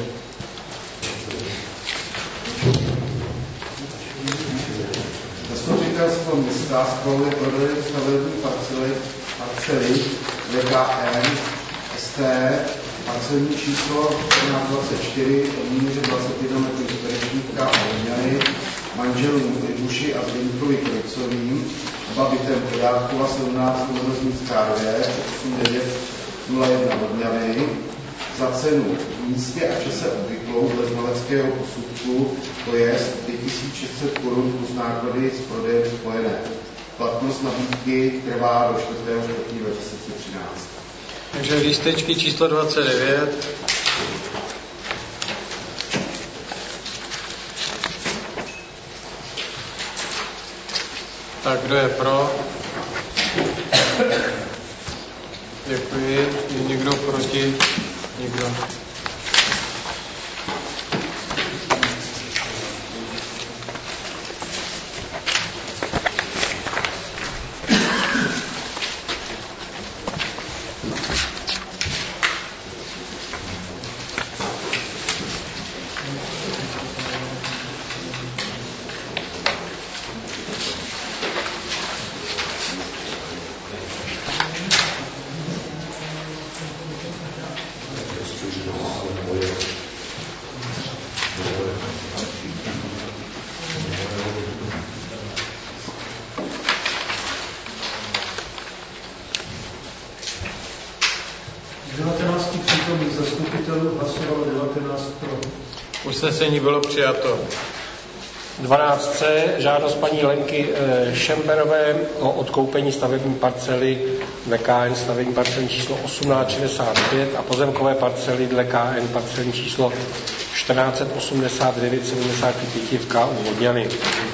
Zastupitelstvo města schvaluje prodej stavební parcely, parcely V K M S T, parcelní číslo čtrnáct dvacet čtyři, níže dvacet jedna metrů čtverečních K A Ledňany, manželům Libuši a Zdeňkovi Kricovým, babitem Podátkova sedmnáct Novoznická dvě, osm devět nula jedna Ledňany, za cenu v místě a čase obvyklou dle znaleckého posudku, to je pět tisíc šest set korun plus náklady s prodejem spojené. Platnost nabídky trvá do čtvrtého čtvrtého dva tisíce třináct. Takže lístečky číslo dvacet devět. Tak, kdo je pro? Děkuji. Je někdo proti? Nikdo. Usnesení bylo přijato. dvanáct C žádost paní Lenky Šemberové o odkoupení stavební parcely dle K N stavební parcelní číslo osmnáct šedesát pět a pozemkové parcely dle K N parcelní číslo čtrnáct osmdesát devět sedmdesát pět v K U Vodňany.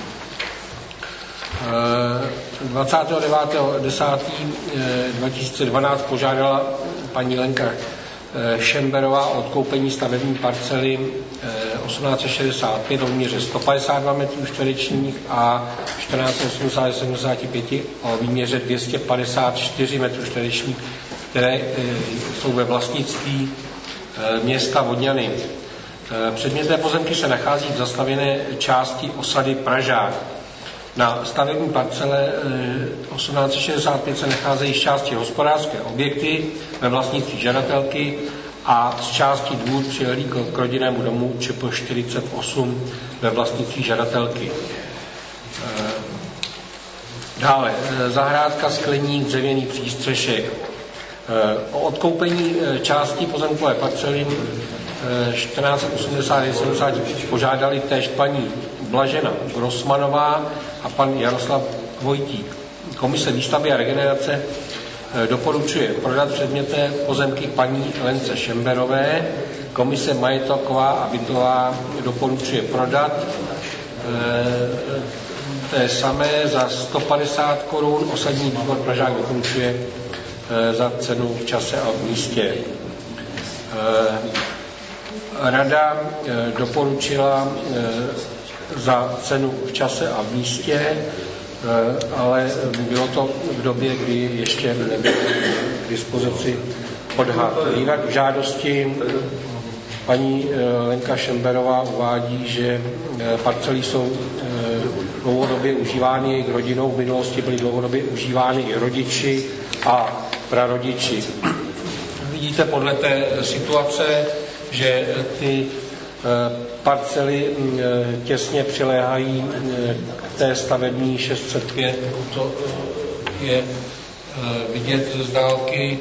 dvacátého devátého desátého dva tisíce dvanáct požádala paní Lenka Šemberová o odkoupení stavební parcely osmnáct šedesát pět o výměře sto padesát dva metrů čtverečních a čtrnáct osmdesát sedmdesát pět o výměře dvě stě padesát čtyři metrů čtverečních, které jsou ve vlastnictví města Vodňany. Předmětné pozemky se nachází v zastavěné části osady Pražák. Na stavební parcele osmnáct šedesát pět se nacházejí z části hospodářské objekty ve vlastnictví žadatelky a z části dvůr přilehlý k rodinnému domu ČP čtyřicet osm ve vlastnictví žadatelky. Dále zahrádka, skleník, dřevěný přístřešek. O odkoupení části pozemkové parcely čtrnáct osmdesát sedmdesát požádali též paní Blažena Grossmanová a pan Jaroslav Vojtík. Komise výstavby a regenerace doporučuje prodat předmětné pozemky paní Lence Šemberové. Komise majetková a bytová doporučuje prodat té samé za sto padesát korun. Osadní výbor Pražák doporučuje za cenu v čase a v místě. Rada doporučila za cenu v čase a v místě, ale bylo to v době, kdy ještě nebyl k dispozici odhad. Jinak v žádosti paní Lenka Šemberová uvádí, že parcely jsou dlouhodobě užívány jejich rodinou, v minulosti byly dlouhodobě užívány i rodiči a prarodiči. Vidíte podle té situace, že ty parcely těsně přiléhají k té stavební šest set pět, to je vidět z dálky.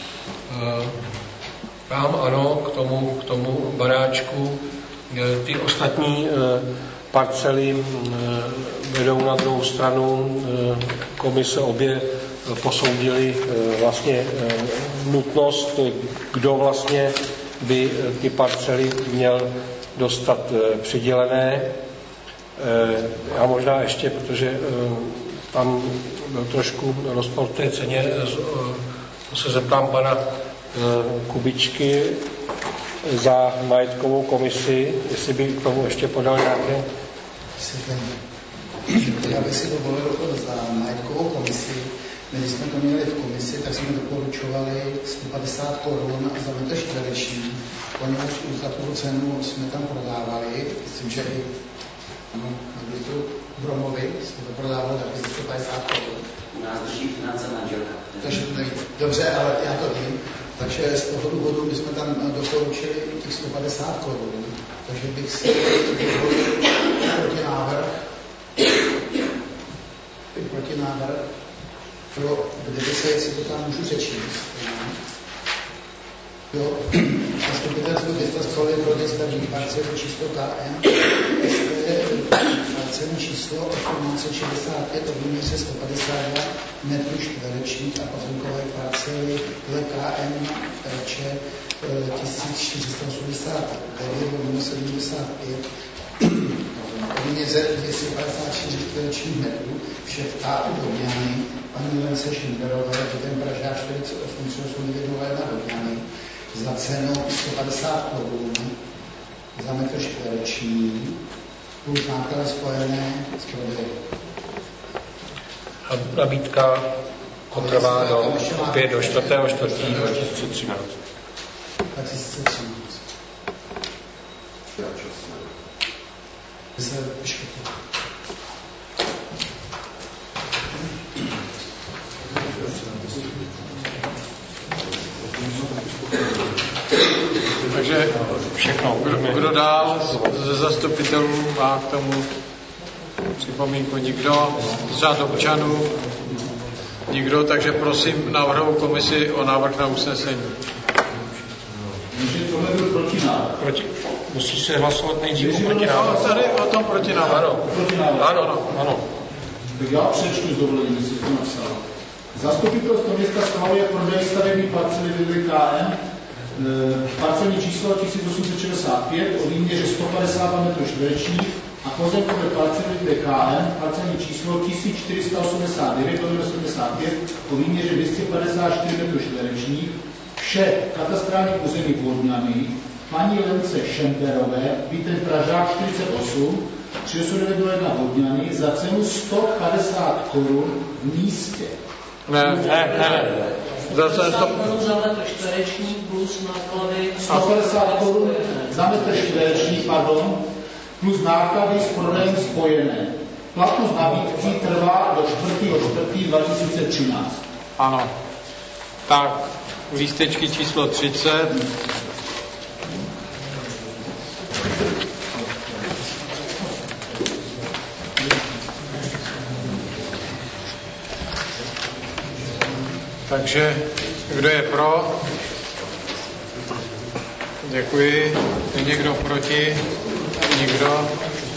Tam ano, k tomu, k tomu baráčku. Ty ostatní parcely vedou na druhou stranu. Komise obě posoudili vlastně nutnost, kdo vlastně by ty parcely měl dostat přidělené. Já možná ještě, protože tam byl trošku rozpor v té ceně, se zeptám pana Kubičky za majetkovou komisi, jestli by k tomu ještě podal nějaké. Já bych si dovolil za majetkovou komisi. My, když jsme to měli v komisi, tak jsme doporučovali sto padesát korun za metr čtvereční, poněvadž už za tu cenu jsme tam prodávali, myslím, že i ano, na tu Bromovi jsme to prodávali taky za sto padesát korun. U nás drží finance manželka. Takže dobře, ale já to vím. Takže z toho důvodu bychom tam doporučili těch sto padesát korun. Takže bych si dovolil protinávrh. Protinávrh. Jo, kdyby se, jestli to tam můžu řečit. Jo, zastupitelstvo města schválil prodej stavební parcely číslo K N, S T parcelní číslo osmnáct šedesát pět, o výměře sto padesát dva metrů čtverečních a pozemkové parcely dle K N Č tisíc čtyři sta osmdesát devět, o výměře sedmdesát pět, o výměře dvě stě padesát čtyři čtverečních metrů, vše v K U Vodňany, paní Lence Šemberové, bytem Pražák čtyřicet osm osm devět nula jedna Vodňany, za cenu sto padesát korun za metr čtvereční plus náklady spojené s prodejem. Nabídka potrvá do opět do čtvrtého čtvrtého dva tisíce třináct. dva tisíce třináct. Takže všechno. Kdo, kdo dál ze zastupitelů má k tomu připomínku? Nikdo? Z řad občanů? Nikdo? Takže prosím návrhovou komisi o návrh na usnesení. Takže tohle byl protinávrh. protinávrh. Proti, musí se hlasovat nejdřív o No, protinávrhu. Tady o tom protinávrhu. Ano, Protinávrh. ano, ano. Tak já přečtu s dovolením, jestli to napsal. Zastupitelstvo města schvaluje prodej stavební parcely V K M, e, parcelní číslo tisíc osm set šedesát pět o výměře sto padesát metrů čtverečních a pozemkové parcely V K M, parcelní číslo tisíc čtyři sta osmdesát devět sedmdesát pět o výměře dvě stě padesát čtyři metrů čtverečních, vše katastrální území Vodňany, paní Lence Šemperové, bytem Pražák čtyřicet osm, tři osm devět jedna Vodňany za cenu sto padesát korun v místě. Ne, ne, ne. Zase to... za metr čtvereční plus náklady... sto padesát korun za metr čtvereční, pardon, plus náklady s prodejem spojené. Platnost nabídky trvá do čtvrtého čtvrtého dva tisíce třináct. Ano. Tak, lístečky číslo třicet. Takže, kdo je pro? Děkuji. Je někdo proti? Nikdo?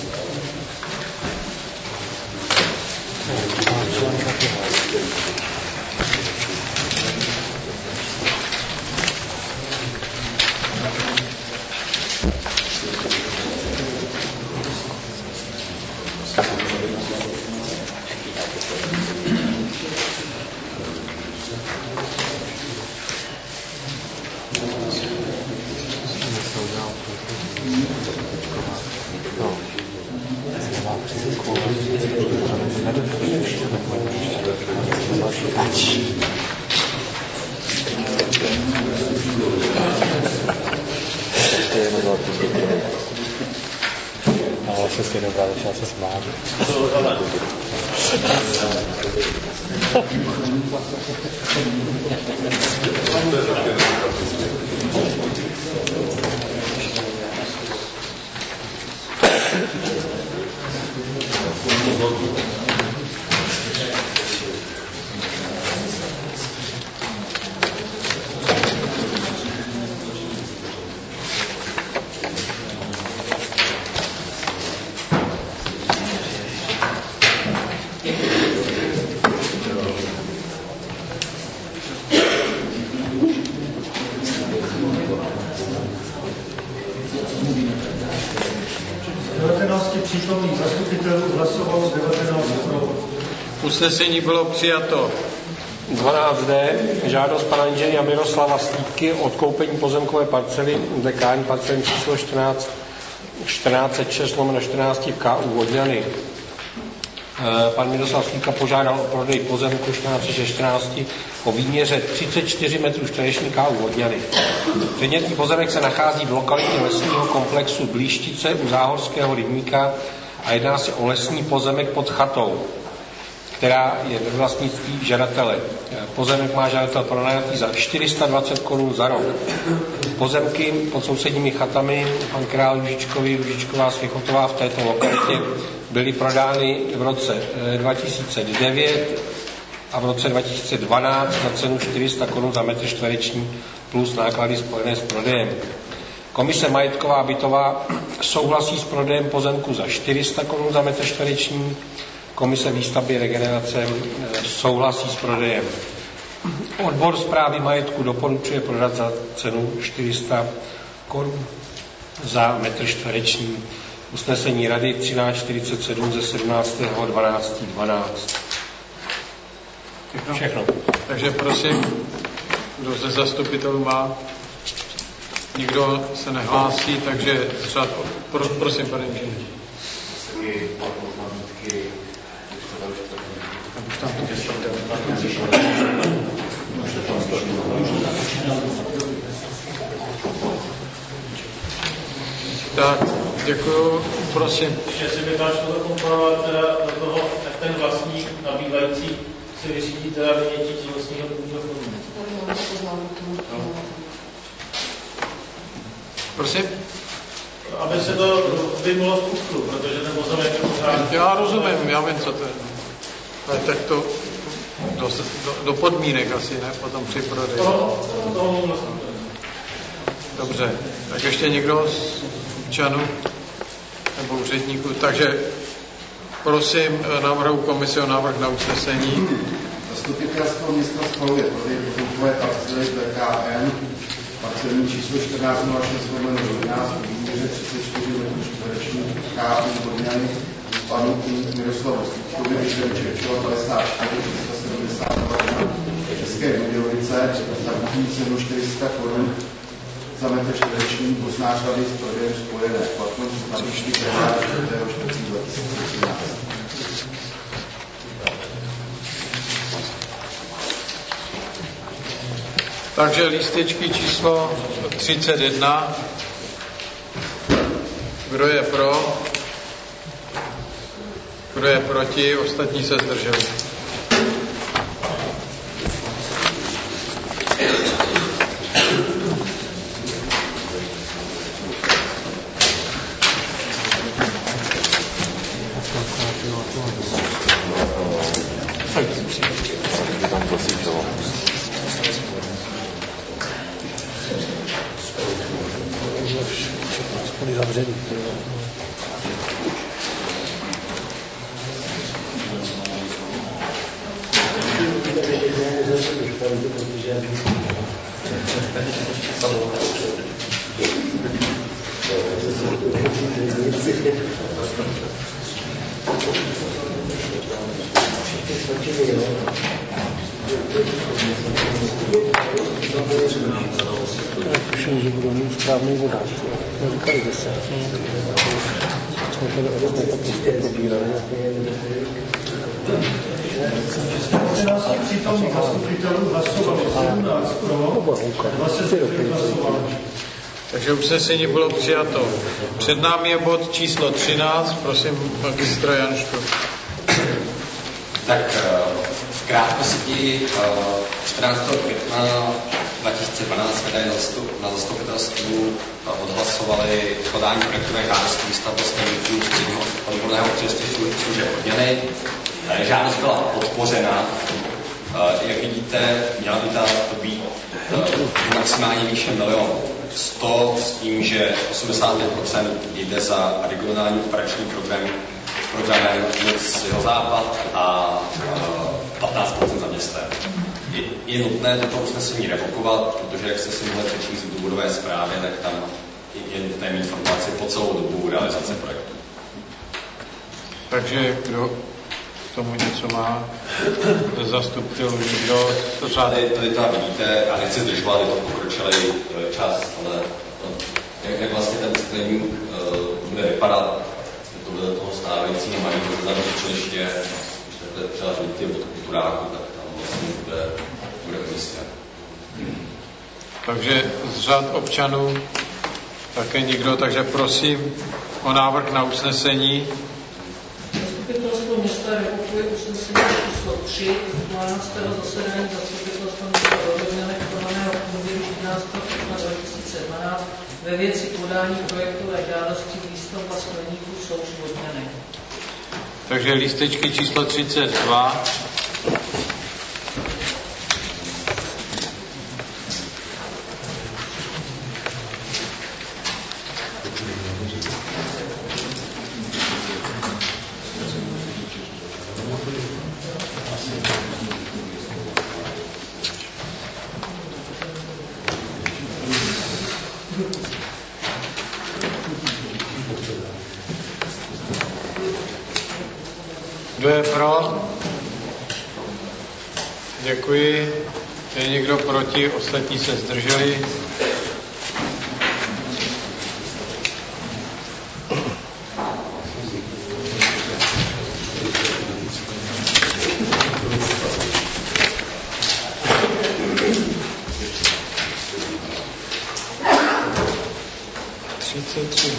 Usnesení bylo přijato. dvanáct D. Žádost pana inženýra Miroslava Slípky o odkoupení pozemkové parcely D K N parcelní číslo čtrnáct čtrnáct set šest lomeno čtrnáct v K U Vodňany. Pan Miroslav Slípka požádal o prodej pozemku čtrnáct set čtrnáct o výměře třicet čtyři metrů čtverečních K U Vodňany. Předmětný pozemek se nachází v lokalitě lesního komplexu Blíštice u Záhorského rybníka a jedná se o lesní pozemek pod chatou, která je ve vlastnictví žadatele. Pozemek má žadatel pronajatý za čtyři sta dvacet korun za rok. Pozemky pod sousedními chatami pan Král Južičkovi, Južičková Svěchotová v této lokalitě byly prodány v roce dva tisíce devět a v roce dva tisíce dvanáct za cenu čtyři sta korun za metr čtvereční plus náklady spojené s prodejem. Komise majetková a bytová souhlasí s prodejem pozemku za čtyři sta korun za metr čtvereční. Komise výstavby regenerace souhlasí s prodejem. Odbor správy majetku doporučuje prodat za cenu čtyři sta korun za metr čtvereční. Usnesení rady třináct čtyřicet sedm ze sedmnáctého dvanáctého dvanáctého. Všechno. Všechno. Takže prosím, kdo ze zastupitelů má? Nikdo se nehlásí, takže třeba, pro, prosím, pane inženýr. Tak, děkuju, prosím. Jestli by máš to komponovat teda do toho, tak ten vlastník nabývající si vyřídí teda vynětí tělesního původního fondu. Prosím? Aby se to vymulo v kufru, protože ten pozemek je pořád... Já rozumím, já vím, co to je. Ale tak to do, do, do podmínek asi, ne? Potom při prodeji. To, to, to Dobře, tak ještě někdo z občanů nebo úředníků, takže prosím, navrhu komisi o návrh na usnesení. Zastupitelstvo města schvaluje prodej pozemkové parcely B K M, parcelní číslo čtrnáct nula šest jedenáct v výměře třicet čtyři metrů čtverečních K U Vodňany panu Miroslavu Stupkovi, Vyšel Čerčova padesát čtyři tři sta sedmdesát dva České Budějovice za kupní cenu čtyři sta korun za metr čtvereční poznášady s prodejem spojené. Platnost na výšky čtvrtého čtvrtého dva tisíce třináct. Takže lístečky číslo třicet jedna. Kdo je pro? Kdo je proti? Ostatní se zdrželi. Tuším, že budou mít správný vodáč. Říkali zase. Jsme tady o různé papířky probírali. Přítomných zastupitelů hlasovalo sedmnáct pro, dvacet čtyři hlasovalo. Takže usnesení bylo přijato. Před námi je bod číslo třináct, prosím magistra Janšku. Tak v krátkosti čtrnáctého května dva tisíce dvanáct jsme na zastupitelstvu odhlasovali podání projektové žádosti výstavby stavebníků středního odborného příspěvku služeb Vodňany. Žádost byla podpořena. Jak vidíte, měla by ta být maximálně výše milion sto s tím, že osmdesát pět procent jde za regionální operační program programem Moc Jihozápad a patnáct procent za městem. Je, je nutné toto usnesení revokovat, protože jak jste si mohli přečíst v důvodové zprávě, tak tam je nutné mít informaci po celou dobu realizace projektu. Takže kdo k tomu něco má? Zastupitelů někdo? Tady, tady to vidíte, a nechci zdržovat, je to pokročilý čas, ale jak, jak vlastně ten screening uh, bude vypadat, to bude toho stávajícího malého zadaného učiliště, když takhle třeba říct od kulturáku, tak tam vlastně bude, bude umístěn. Takže z řad občanů také nikdo, takže prosím o návrh na usnesení. Zastupitelstvo města revokuje usnesení číslo tři z dvanáctého zasedání zastupitelstva města Vodňany konaného v pondělí jedenáctého května dva tisíce dvanáct ve věci podání projektové žádosti výstavba skleníků Souš Vodňany. Takže lístečky číslo třicet dva. Kdo je pro? Děkuji. Je někdo proti? Ostatní se zdrželi. třicet tři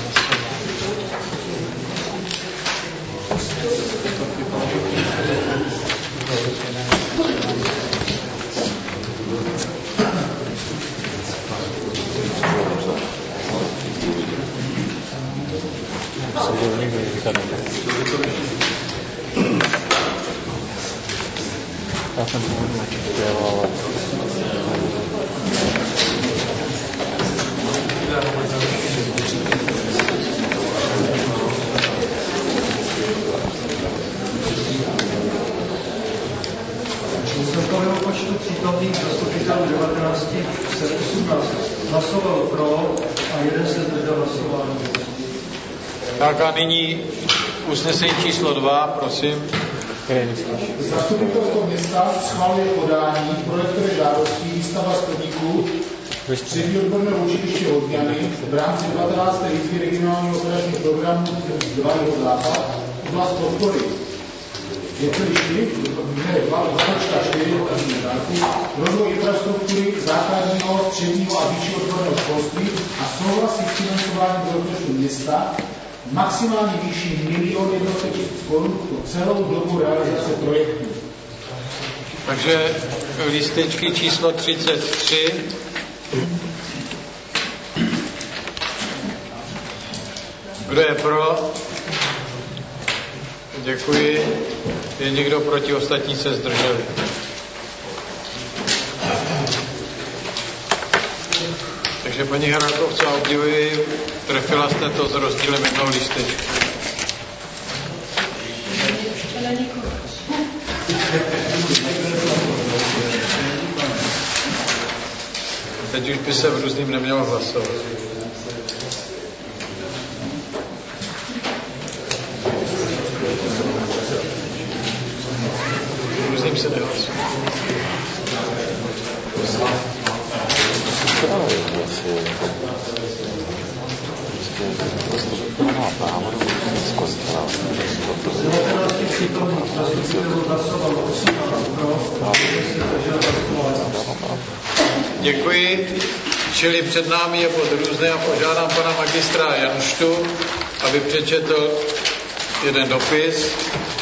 Já jsem původně chtěl, ale... Z celkového počtu přítomných zastupitelů devatenáct se osmnáct hlasovalo pro a jeden se zdržel hlasování. Tak a nyní usnesení číslo dva, prosím. Zastupitelstvo města schvaluje podání projektové žádosti výstava skladníků střední odborného učiliště Vodňany v rámci devatenácté výzvy regionálního operačního programu dva Západ, oblast podpory. Je to lišky, rozvoj infrastruktury základního, středního a vyššího odborného školství a souhlasí s financováním do rozpočtu města maximální výši milion jednotek tisíc korun po celou dobu realizace projektu. Takže lístečky číslo třicet tři. Kdo je pro? Děkuji. Je někdo proti, ostatní se zdrželi. Takže paní Hrakovce, obdivuji, trefila jste to s rozdílem jednoho lístečku. Teď už by se v různým nemělo hlasovat. V různým se nehlasuje. Děkuji. Čili před námi je bod různé a požádám pana magistra Janštu, aby přečetl jeden dopis.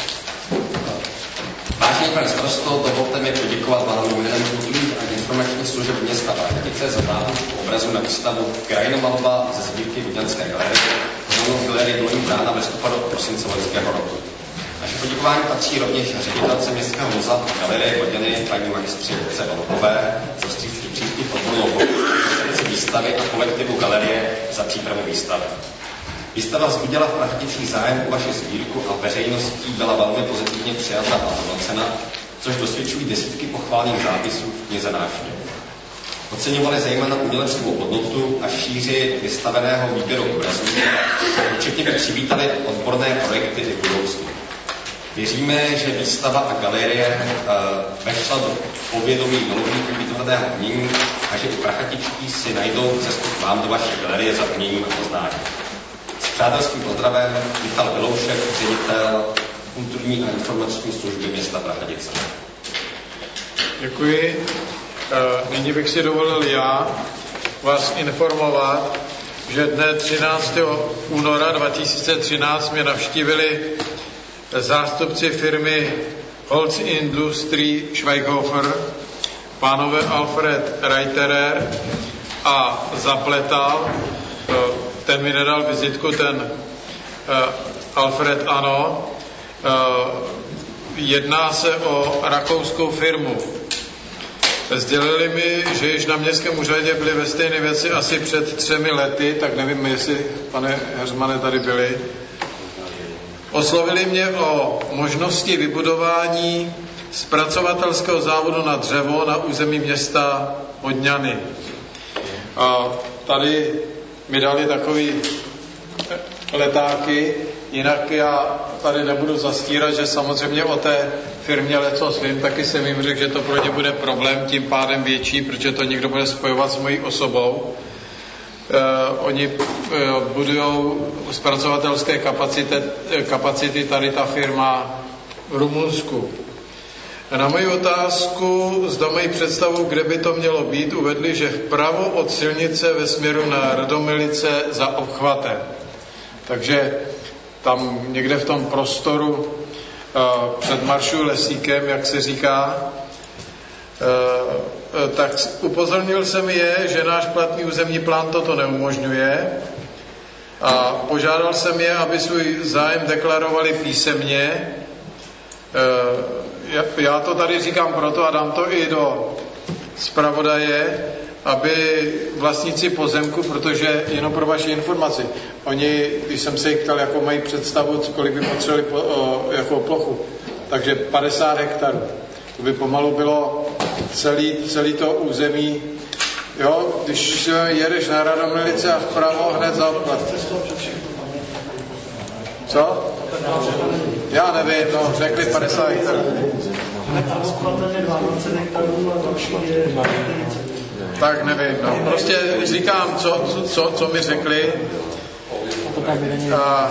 Vážený pane starosto, dovolte mi poděkovat vám jménem kulturních a informačních služeb města Vrachtice za náhledku obrazu na výstavu Krajinomalba ze sbírky Vodňanské galerie, v galerii Dolní brána v listopadu a prosince loňského roku. Naše poděkování patří rovněž ředitelce Městského muzea Galerie Vodňany paní magistře Jitce Valkové za vstřícný přístup odbornou výstavy a kolektivu galerie za přípravu výstavy. Výstava vzbudila v Prachticích zájem o vaši sbírku a veřejností byla velmi pozitivně přijata a hodnocena, což dosvědčují desítky pochválných zápisů v knize návštěv. Oceňovali zejména uměleckou hodnotu a šíři vystaveného výběru obrazů, určitě by přivítali odborné projekty i v budoucnu. Věříme, že výstava a galerie uh, vešla do povědomí milovníků výtvarného umění a že i prachatičtí si najdou cestu k vám do vaší galerie za uměním a poznáním. S přátelským pozdravem Michal Viloušek, ředitel kulturní a informační služby města Prachatice. Děkuji. Nyní bych si dovolil já vás informovat, že dne třináctého února dva tisíce třináct mě navštívili zástupci firmy Holz Industrie Schweighofer, pánové Alfred Reiterer a Zapletal. Ten mi nedal vizitku, ten Alfred ano. Jedná se o rakouskou firmu. Sdělili mi, že již na městském úřadě byly ve stejné věci asi před třemi lety, tak nevím, jestli, pane Heřmane, tady byli. Oslovili mě o možnosti vybudování zpracovatelského závodu na dřevo na území města Vodňany. A tady mi dali takový letáky, jinak já tady nebudu zastírat, že samozřejmě o té firmě lecos vím, taky jsem jim řekl, že to pro ně bude problém, tím pádem větší, protože to někdo bude spojovat s mojí osobou. Uh, oni uh, budují zpracovatelské kapacity, kapacity tady ta firma v Rumunsku. Na moji otázku, zda mají představu, kde by to mělo být, uvedli, že vpravo od silnice ve směru na Radomilice za obchvatem. Takže tam někde v tom prostoru uh, před Maršů Lesíkem, jak se říká, uh, uh, tak upozornil jsem je, že náš platný územní plán toto neumožňuje a požádal jsem je, aby svůj zájem deklarovali písemně. Uh, já, já to tady říkám proto a dám to i do zpravodaje, aby vlastníci pozemku, protože jenom pro vaši informaci, oni, když jsem se jich ptal, jakou mají představu, kolik by potřebovali po, o, jako plochu, takže padesát hektarů. To by pomalu bylo celý, celý to území. Jo, když jedeš na Radomilice a vpravo hned za obklad. Co? Já nevím, no, řekli padesát hektarů. Tak nevím, no. Prostě říkám, co, co, co mi řekli. A,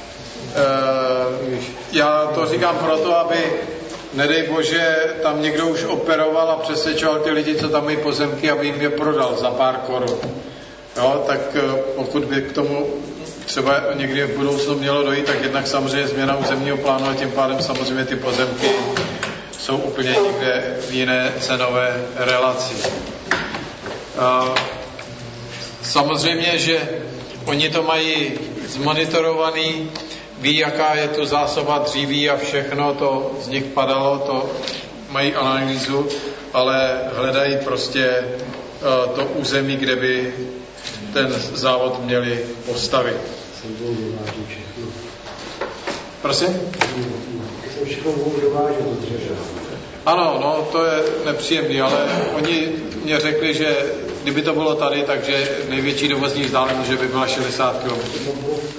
e, já to říkám proto, aby, nedej Bože, tam někdo už operoval a přesvědčoval ty lidi, co tam mají pozemky, aby jim je prodal za pár korun. Jo, tak pokud by k tomu třeba někdy v budoucnu mělo dojít, tak jednak samozřejmě změna územního plánu a tím pádem samozřejmě ty pozemky jsou úplně někde v jiné cenové relaci. Samozřejmě, že oni to mají zmonitorovaný, ví, jaká je tu zásoba dříví a všechno, to z nich padalo, to mají analýzu, ale hledají prostě to území, kde by ten závod měli postavit. Prosím? Ano, no, to je nepříjemný, ale oni mě řekli, že kdyby to bylo tady, takže největší dovozní vzdálenost, že by byla šedesát kilometrů.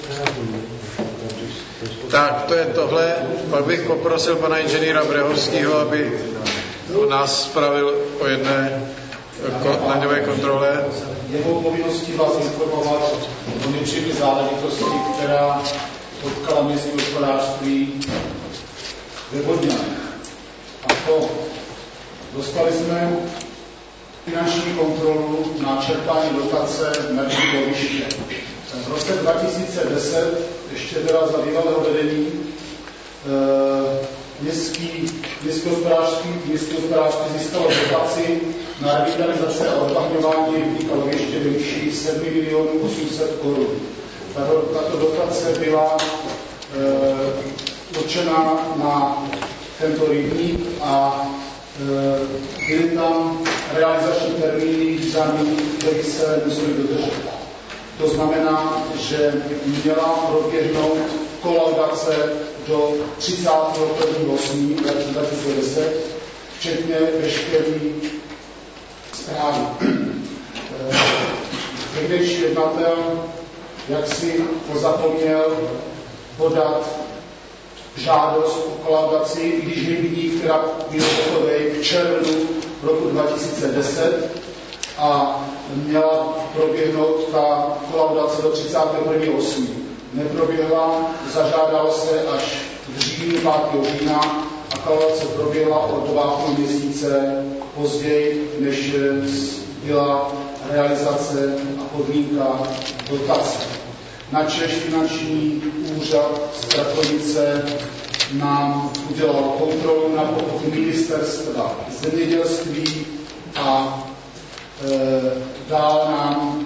Tak, to je tohle. Pak bych poprosil pana inženýra Brehorského, aby nás spravil o jedné daňové kontrole. Jeho povinností vás informovat o něčemi záležitosti, která potkala městské hospodářství ve Vodňanech. A to dostali jsme finanční kontrolu na čerpání dotace na výše. V roce dva tisíce deset, ještě teda za bývalého vedení, městský, městské hospodářství, městské hospodářství získalo dotaci na revitalizaci a odbahňování rybníka Loviště ve výši sedm milionů osm set korun. Tato, tato dotace byla e, určena na tento rybník a e, byly tam realizační termíny daný, které se museli dodržet. To znamená, že měla proběhnout kolaudace do třicátého prvního osmého dva tisíce deset, včetně veškerý zprávy. Tehdejší jednatel jaksi pozapomněl podat žádost o kolaudaci, když rybník, která byl hotový v červnu roku dva tisíce deset a měla proběhnout ta kolaudace do třicátého prvního osmého Neproběhla, zažádalo se až v říjnu, pátého října a kolaudace proběhla o dva půl měsíce později, než byla realizace a podmínka dotace. Načež finanční úřad z Strakovice nám udělal kontrolu na popud ministerstva zemědělství a e, dál nám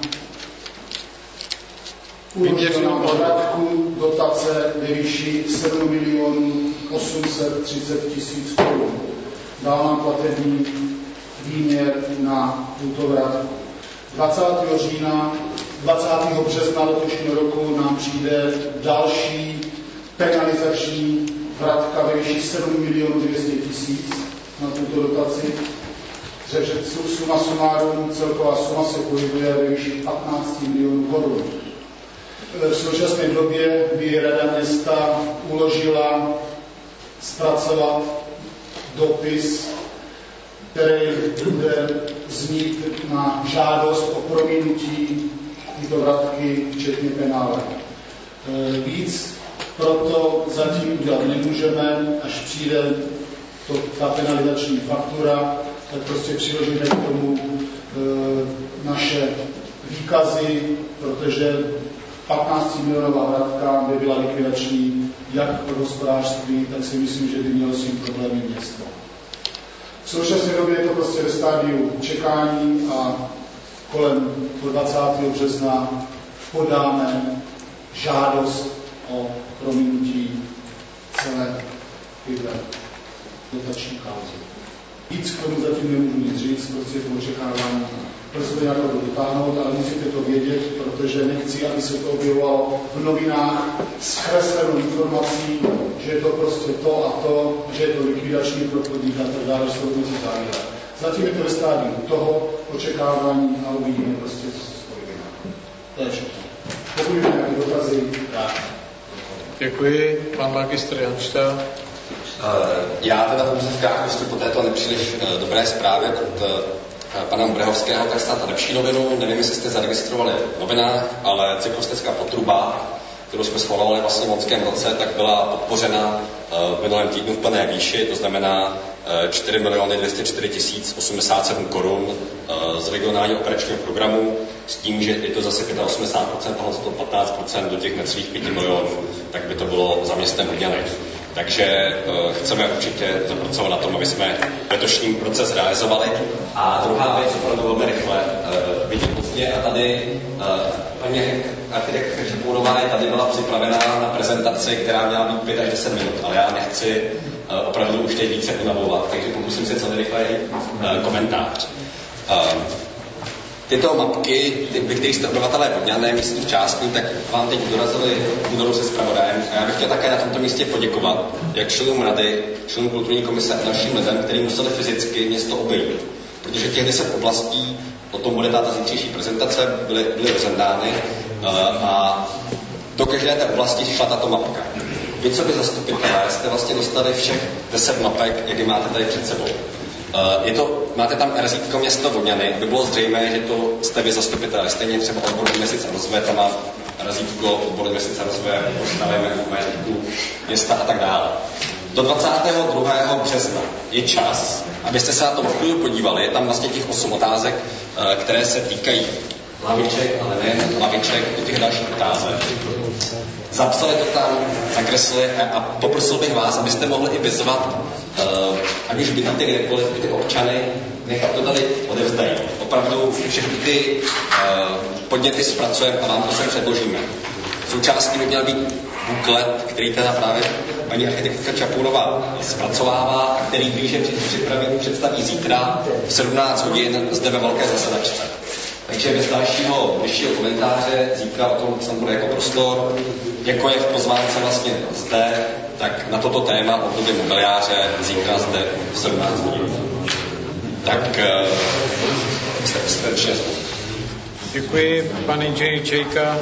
uložil nám vratku dotace ve výši sedm milionů osm set třicet tisíc korun. Dal nám platební výměr na tuto vratku. dvacátého října, dvacátého března letošního roku nám přijde další penalizační vratka ve výši sedm milionů dvě stě tisíc na tuto dotaci. Takže suma sumárum, celková suma se pohybuje ve výši patnáct milionů korun. V současné době by Rada města uložila zpracovat dopis, který bude znít na žádost o prominutí tyto vratky, včetně penále. Víc proto zatím udělat nemůžeme, až přijde to, ta penalizační faktura, tak prostě přiložíme k tomu e, naše výkazy, protože patnáct milionová vratka by byla likvidační jak pro hospodářství, tak si myslím, že by mělo s tím problémy město. V současné době je to prostě ve stádiu čekání a kolem dvacátého března podáme žádost o prominutí celé tyhle dotační kauzy. Víc k tomu zatím nemůžu nic říct, prostě to očekávání brzy na to dotáhnout, ale musíte to vědět, protože nechci, aby se to objevovalo v novinách s kreslenou informací, že je to prostě to a to, že je to likvidační pro podnik a tak dále, že jsou to závěry. Zatím je to ve stádiu toho očekávání a uvidíme prostě, co se spojíme. To je všechno. Pokud je nějaké dotazy, tak. Děkuji. Pan magistr Janšta. Já teda v úzovkách prostě po této nepříliš dobré zprávě od pana Brehovského, tak snad lepší novinu. Nevím, jestli jste zaregistrovali v novinách, ale cyklostecká potruba, kterou jsme schvalovali vlastně v loňském roce, tak byla podpořena v minulém týdnu v plné výši, to znamená čtyři miliony dvě stě čtyři tisíce osmdesát sedm korun z regionálního operačního programu, s tím, že je to zase osmdesát pět procent, tohle to patnáct procent do těch necelých pěti milionů, tak by to bylo za městem Brněny. Takže uh, chceme určitě zapracovat na tom, aby jsme letošní proces realizovali. A druhá věc, opravdu velmi rychle, uh, vidím pozdě a tady uh, paní architektka Šepounová je tady byla připravená na prezentaci, která měla být pět až deset minut, ale já nechci uh, opravdu už teď více unavovat, takže pokusím se co nejrychleji uh, komentář. Uh, Tyto mapky, ty, ve kterých jste obyvatelé Vodňané, místních částí, tak vám teď dorazili budovu se zpravodajem. A já bych chtěl také na tomto místě poděkovat jak členům rady, členům kulturní komise a dalším lidem, kteří museli fyzicky město obejít. Protože těch deset oblastí, o tom bude ta zítřejší prezentace, byly, byly rozhledány a do každé té oblasti šla tato mapka. Vy, co by zastupitelé, jste vlastně dostali všech deset mapek, jak je máte tady před sebou. Je to, máte tam razítko město Vodňany, aby bylo zřejmé, že to jste vy zastupitelé. Stejně třeba odbor investic a rozvoje, tam má razítko odbor investic a rozvoje, postavíme majetku města a tak dále. Do dvacátého druhého března je čas, abyste se na to chvíli podívali. Je tam vlastně těch osm otázek, které se týkají laviček, ale nejen laviček, do těch dalších otázek. Zapsali to tam, nakreslili a poprosil bych vás, abyste mohli i vyzvat, uh, ať už bydlíte kdekoliv, ty občany, nechat to tady odevzdají. Opravdu všechny ty uh, podněty zpracujeme a vám to sem předložíme. Součástí by měl být buklet, který teda právě paní architektka Čapounová zpracovává, který blíže připravený představí zítra v sedmnáct hodin zde ve velké zasedačce. Takže bez dalšího vyššího komentáře, zítra o tom sam bude jako prostor, jako je v pozvánce vlastně zde, tak na toto téma období mobiliáře zítra zde v sedmnáct hodin. Tak jste srdečně Děkuji, pan inženýr Čejka.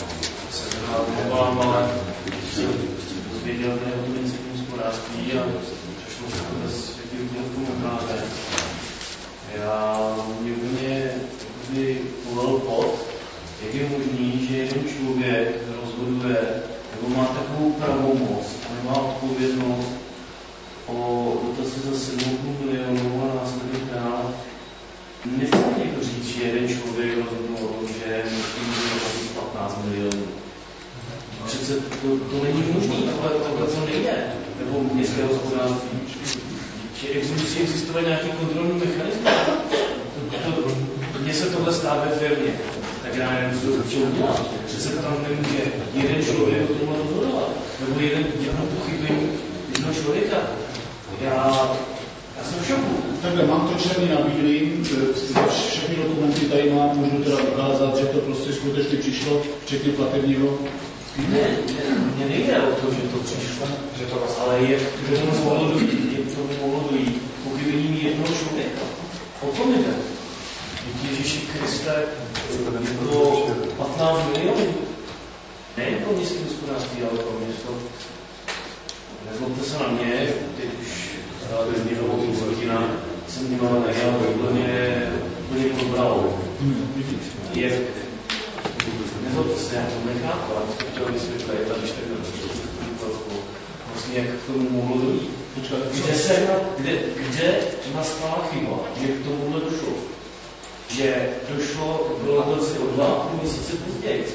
Ale věděl mě o municipním hospodářství a přešlo se to bez světí k mokáře. Já mě úplně kdy volil pod, jak je možný, že jeden člověk rozhoduje, nebo má takovou pravomoc a nemá odpovědnost o dotaci za sedm milionů a následně dál. Nechce někdo říct, že jeden člověk rozhodnul, že musím dotaci patnáct milionů. Přece to, to není možný, ale tohle to nejde, nebo městského hospodářství. Že musí existovat nějaký kontrolní mechanismus. Mně se tohle stává ve firmě, tak já nevím, co to udělat. Přece tam nemůže jeden člověk o tomhle rozhodovat, nebo jeden, jedno pochybení jednoho člověka. Já, já jsem v šoku. Takhle, mám to černý na bílým, všechny dokumenty tady mám, můžu teda ukázat, že to prostě skutečně přišlo, včetně platebního. Ne, ne, mně nejde o to, že to přišlo, že to vlastně, ale je, že to mohlo dojít, je to mohlo dojít pochybením jednoho člověka. O tom jde. Ježíši Kriste, je to patnáct milionů. Nejen pro městské hospodářství, ale pro město. Nezlobte se na mě, teď už bez někoho hodina jsem měla nedělal úplně, úplně probralo. Je, nezlobte se, já to nechápu, ale jsem chtěl vysvětlit, a když tak vlastně jak k tomu mohlo dojít. Kde, se, kde, kde nastala chyba, že k tomuhle došlo? Že došlo k dotaci o dva a půl měsíce později.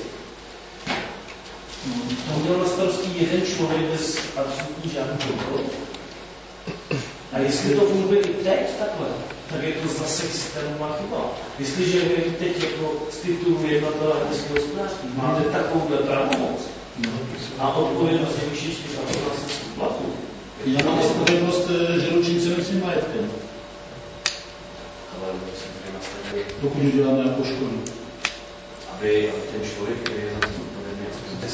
To měl na starosti jeden člověk bez absolutní žádný kontrol. A jestli to funguje i teď takhle, tak je to zase systémová chyba. Jestliže vy teď jako z titulu jednatele městského hospodářství máte takovouhle pravomoc a odpovědnost je vyšší než na vlastnictví platu. Já mám odpovědnost, že ručím celým svým majetkem. ale samozřejmě nastavili. Pokud uděláme jako škodu. Aby, aby ten člověk, který je za to odpovědný,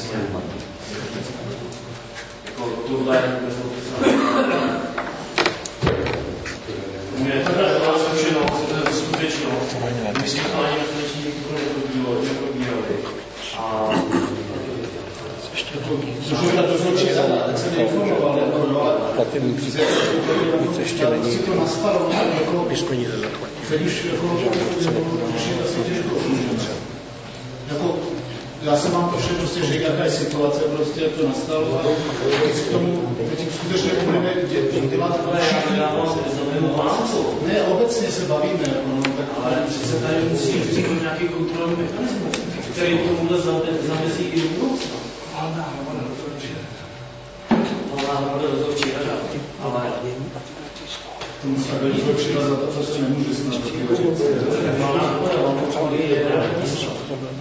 jako tohle bez toho mě je takhle zkušeno, to je skutečno. My jsme to ani nakonečně nikdo neprobírali. A Můžu na dozorčí rada, tak se neinformoval, ale ještě není. Si to nastalo, jako, když už jako, jako, já jsem vám to vše prostě řekl, jaká je situace, prostě jak to nastalo a teď k tomu, teď skutečně budeme dělat, ale já nedávám ne, obecně se bavíme, jako, no, tak, ale přece tady musí vzniknout nějaký kontrolní mechanismus, který tomuhle zamezí i v budoucna. Valná hromada dozorčí rada. Valná hromada dozorčí rada, ale tomu se dozorčí rada, to se nemůže snad. Valná hromada, valná je radní.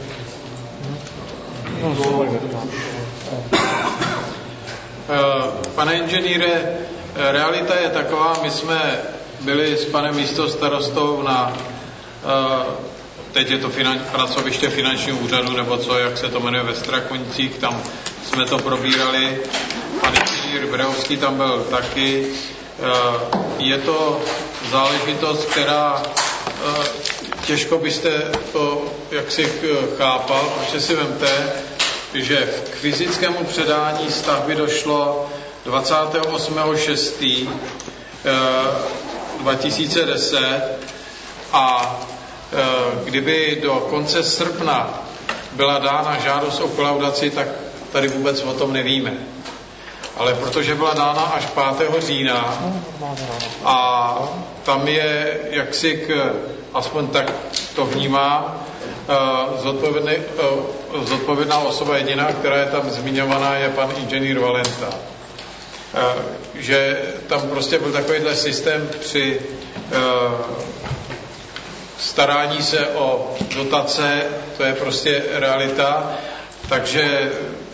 Pane inženýre, realita je taková, my jsme byli s panem místostarostou na, teď je to finan, pracoviště finančního úřadu, nebo co, jak se to jmenuje, ve Strakonicích, tam jsme to probírali, pan inženýr Brehovský tam byl taky. Je to záležitost, která těžko byste to jaksi chápal, protože si vemte, že k fyzickému předání stavby došlo dvacátého osmého šestého dva tisíce deset a kdyby do konce srpna byla dána žádost o kolaudaci, tak tady vůbec o tom nevíme. Ale protože byla dána až pátého října a tam je jaksi k, aspoň tak to vnímá, zodpovědná osoba jediná, která je tam zmiňovaná, je pan inženýr Valenta. Že tam prostě byl takovýhle systém při starání se o dotace, to je prostě realita, takže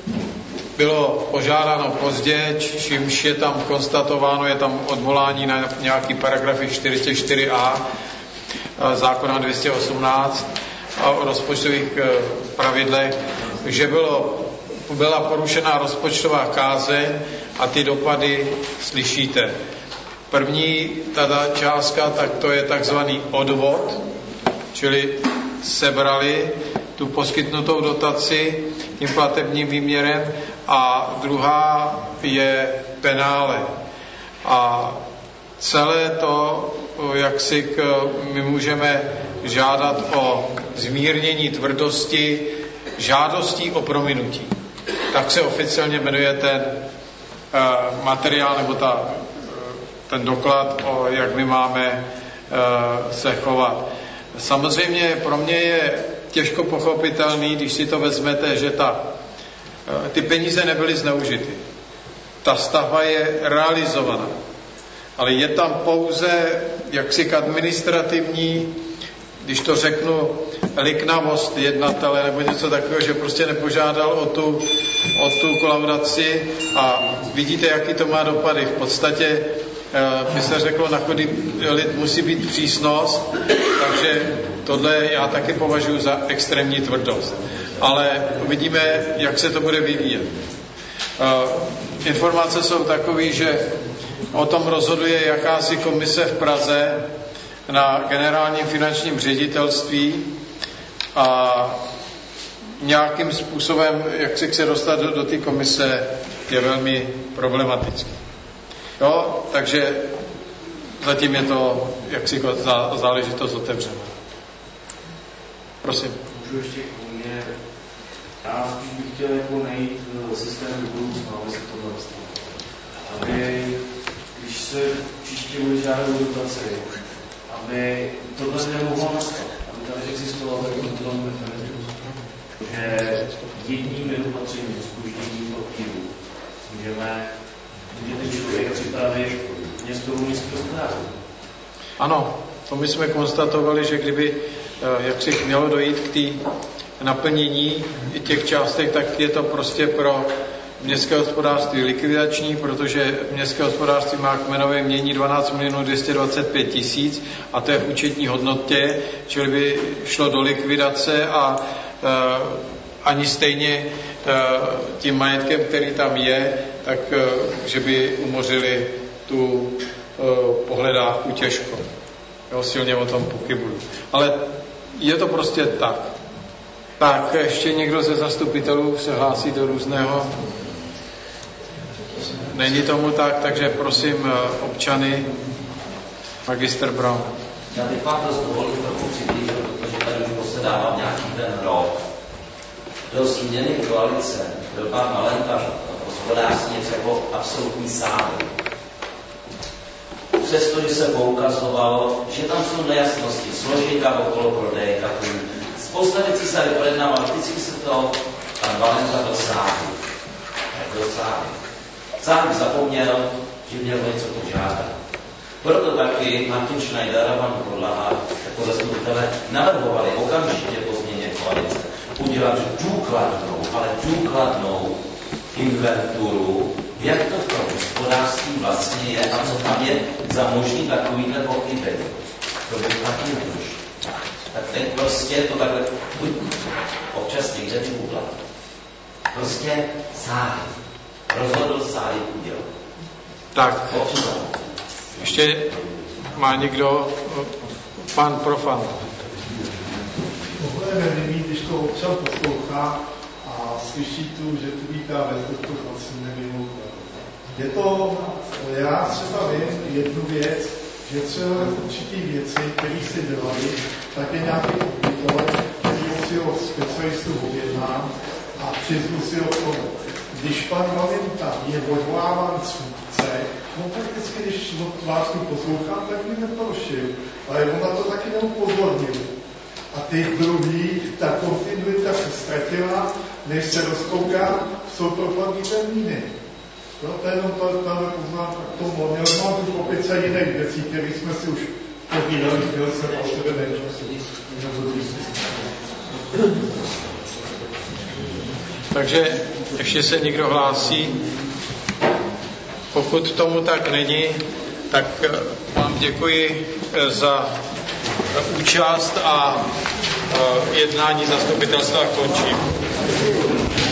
bylo požádáno pozdě, čímž je tam konstatováno, je tam odvolání na nějaký paragrafy čtyřicet čtyři a zákona dvě stě osmnáct a o rozpočtových pravidlech, že bylo, byla porušená rozpočtová kázeň a ty dopady slyšíte. První tada částka, tak to je takzvaný odvod, čili sebrali tu poskytnutou dotaci tím platebním výměrem a druhá je penále. A celé to, jak si k, my můžeme žádat o zmírnění tvrdosti žádostí o prominutí. Tak se oficiálně jmenuje ten uh, materiál nebo ta, ten doklad, o jak my máme uh, se chovat. Samozřejmě pro mě je těžko pochopitelný, když si to vezmete, že ta, uh, ty peníze nebyly zneužity. Ta stavba je realizovaná. Ale je tam pouze jaksi administrativní, když to řeknu, liknavost jednatele nebo něco takového, že prostě nepožádal o tu, o tu kolaudaci a vidíte, jaký to má dopady. V podstatě by se řeklo, na chody lid musí být přísnost, takže tohle já taky považuji za extrémní tvrdost. Ale uvidíme, jak se to bude vyvíjet. Informace jsou takové, že o tom rozhoduje jakási komise v Praze na generálním finančním ředitelství a nějakým způsobem, jak si se dostat do, do té komise, je velmi problematický. Jo, takže zatím je to jaksi záležitost otevřená. Prosím. Můžu ještě k mě. Já spíš bych chtěl jako najít systém do budoucna, aby se to dostalo. Aby, když se příště bude žádat o dotaci, aby tohle nemohlo nastat, aby tady existoval takový kontrolní mechanismus, že jedním opatřením zkušením papíru můžeme může ten člověk připravit městovou místní hospodářství. Ano, to my jsme konstatovali, že kdyby jak si mělo dojít k té naplnění těch částek, tak je to prostě pro městské hospodářství likvidační, protože městské hospodářství má kmenové mění dvanáct milionů dvě stě dvacet pět tisíc a to je v účetní hodnotě, čili by šlo do likvidace a uh, ani stejně uh, tím majetkem, který tam je, tak uh, že by umořili tu uh, pohledávku těžko. Jo, silně o tom pochybuju. Ale je to prostě tak. Tak, ještě někdo ze zastupitelů se hlásí do různého? Není tomu tak, takže prosím občany, magister Brown. Já bych vám to dovolil trochu přiblížit, protože tady už posedávám nějaký ten rok. Do změny koalice byl pan Valenta hospodářství něco jako absolutní sám. Přestože se poukazovalo, že tam jsou nejasnosti, složitá okolo prodeje katů. Spousta věcí se vyprojednávalo, vždycky se to pan Valenta byl sám. Byl sám. Sám zapomněl, že měl něco požádat. Proto taky Martin Schneider a pan Podlaha jako zastupitelé navrhovali okamžitě po změně koalice udělat důkladnou, ale důkladnou inventuru, jak to v tom hospodářství vlastně je a co tam je za možný takovýhle pochybení. To by taky nedošlo. Tak teď prostě to takhle buď občas někde čůvlat. Prostě sáhy. Rozhodl sáhy udělat. Tak. Ještě má někdo pan Profan. Tohle je nevím, když to občan poslouchá a slyší tu, že tu vítá bez to vlastně nevím. Je to, já třeba vím jednu věc, že třeba určitý věci, které si dělali, tak je nějaký obvyklé, který si od specialistů objednám a přizvu si o tomu. Když pan Valenta je odvoláván z funkce, no tak vždycky, když vás tu poslouchám, tak mi neprošil. Ale ona to taky neupozornil. A ty druhý, ta kontinuita se ztratila, než se rozkouká, jsou propadní termíny. No, to je jenom ta poznámka k tomu. Měl mám tu opice jiných věcí, které jsme si už povídali, chtěl jsem o sebe nečasu. Takže ještě se někdo hlásí. Pokud tomu tak není, tak vám děkuji za účast a jednání zastupitelstva končím.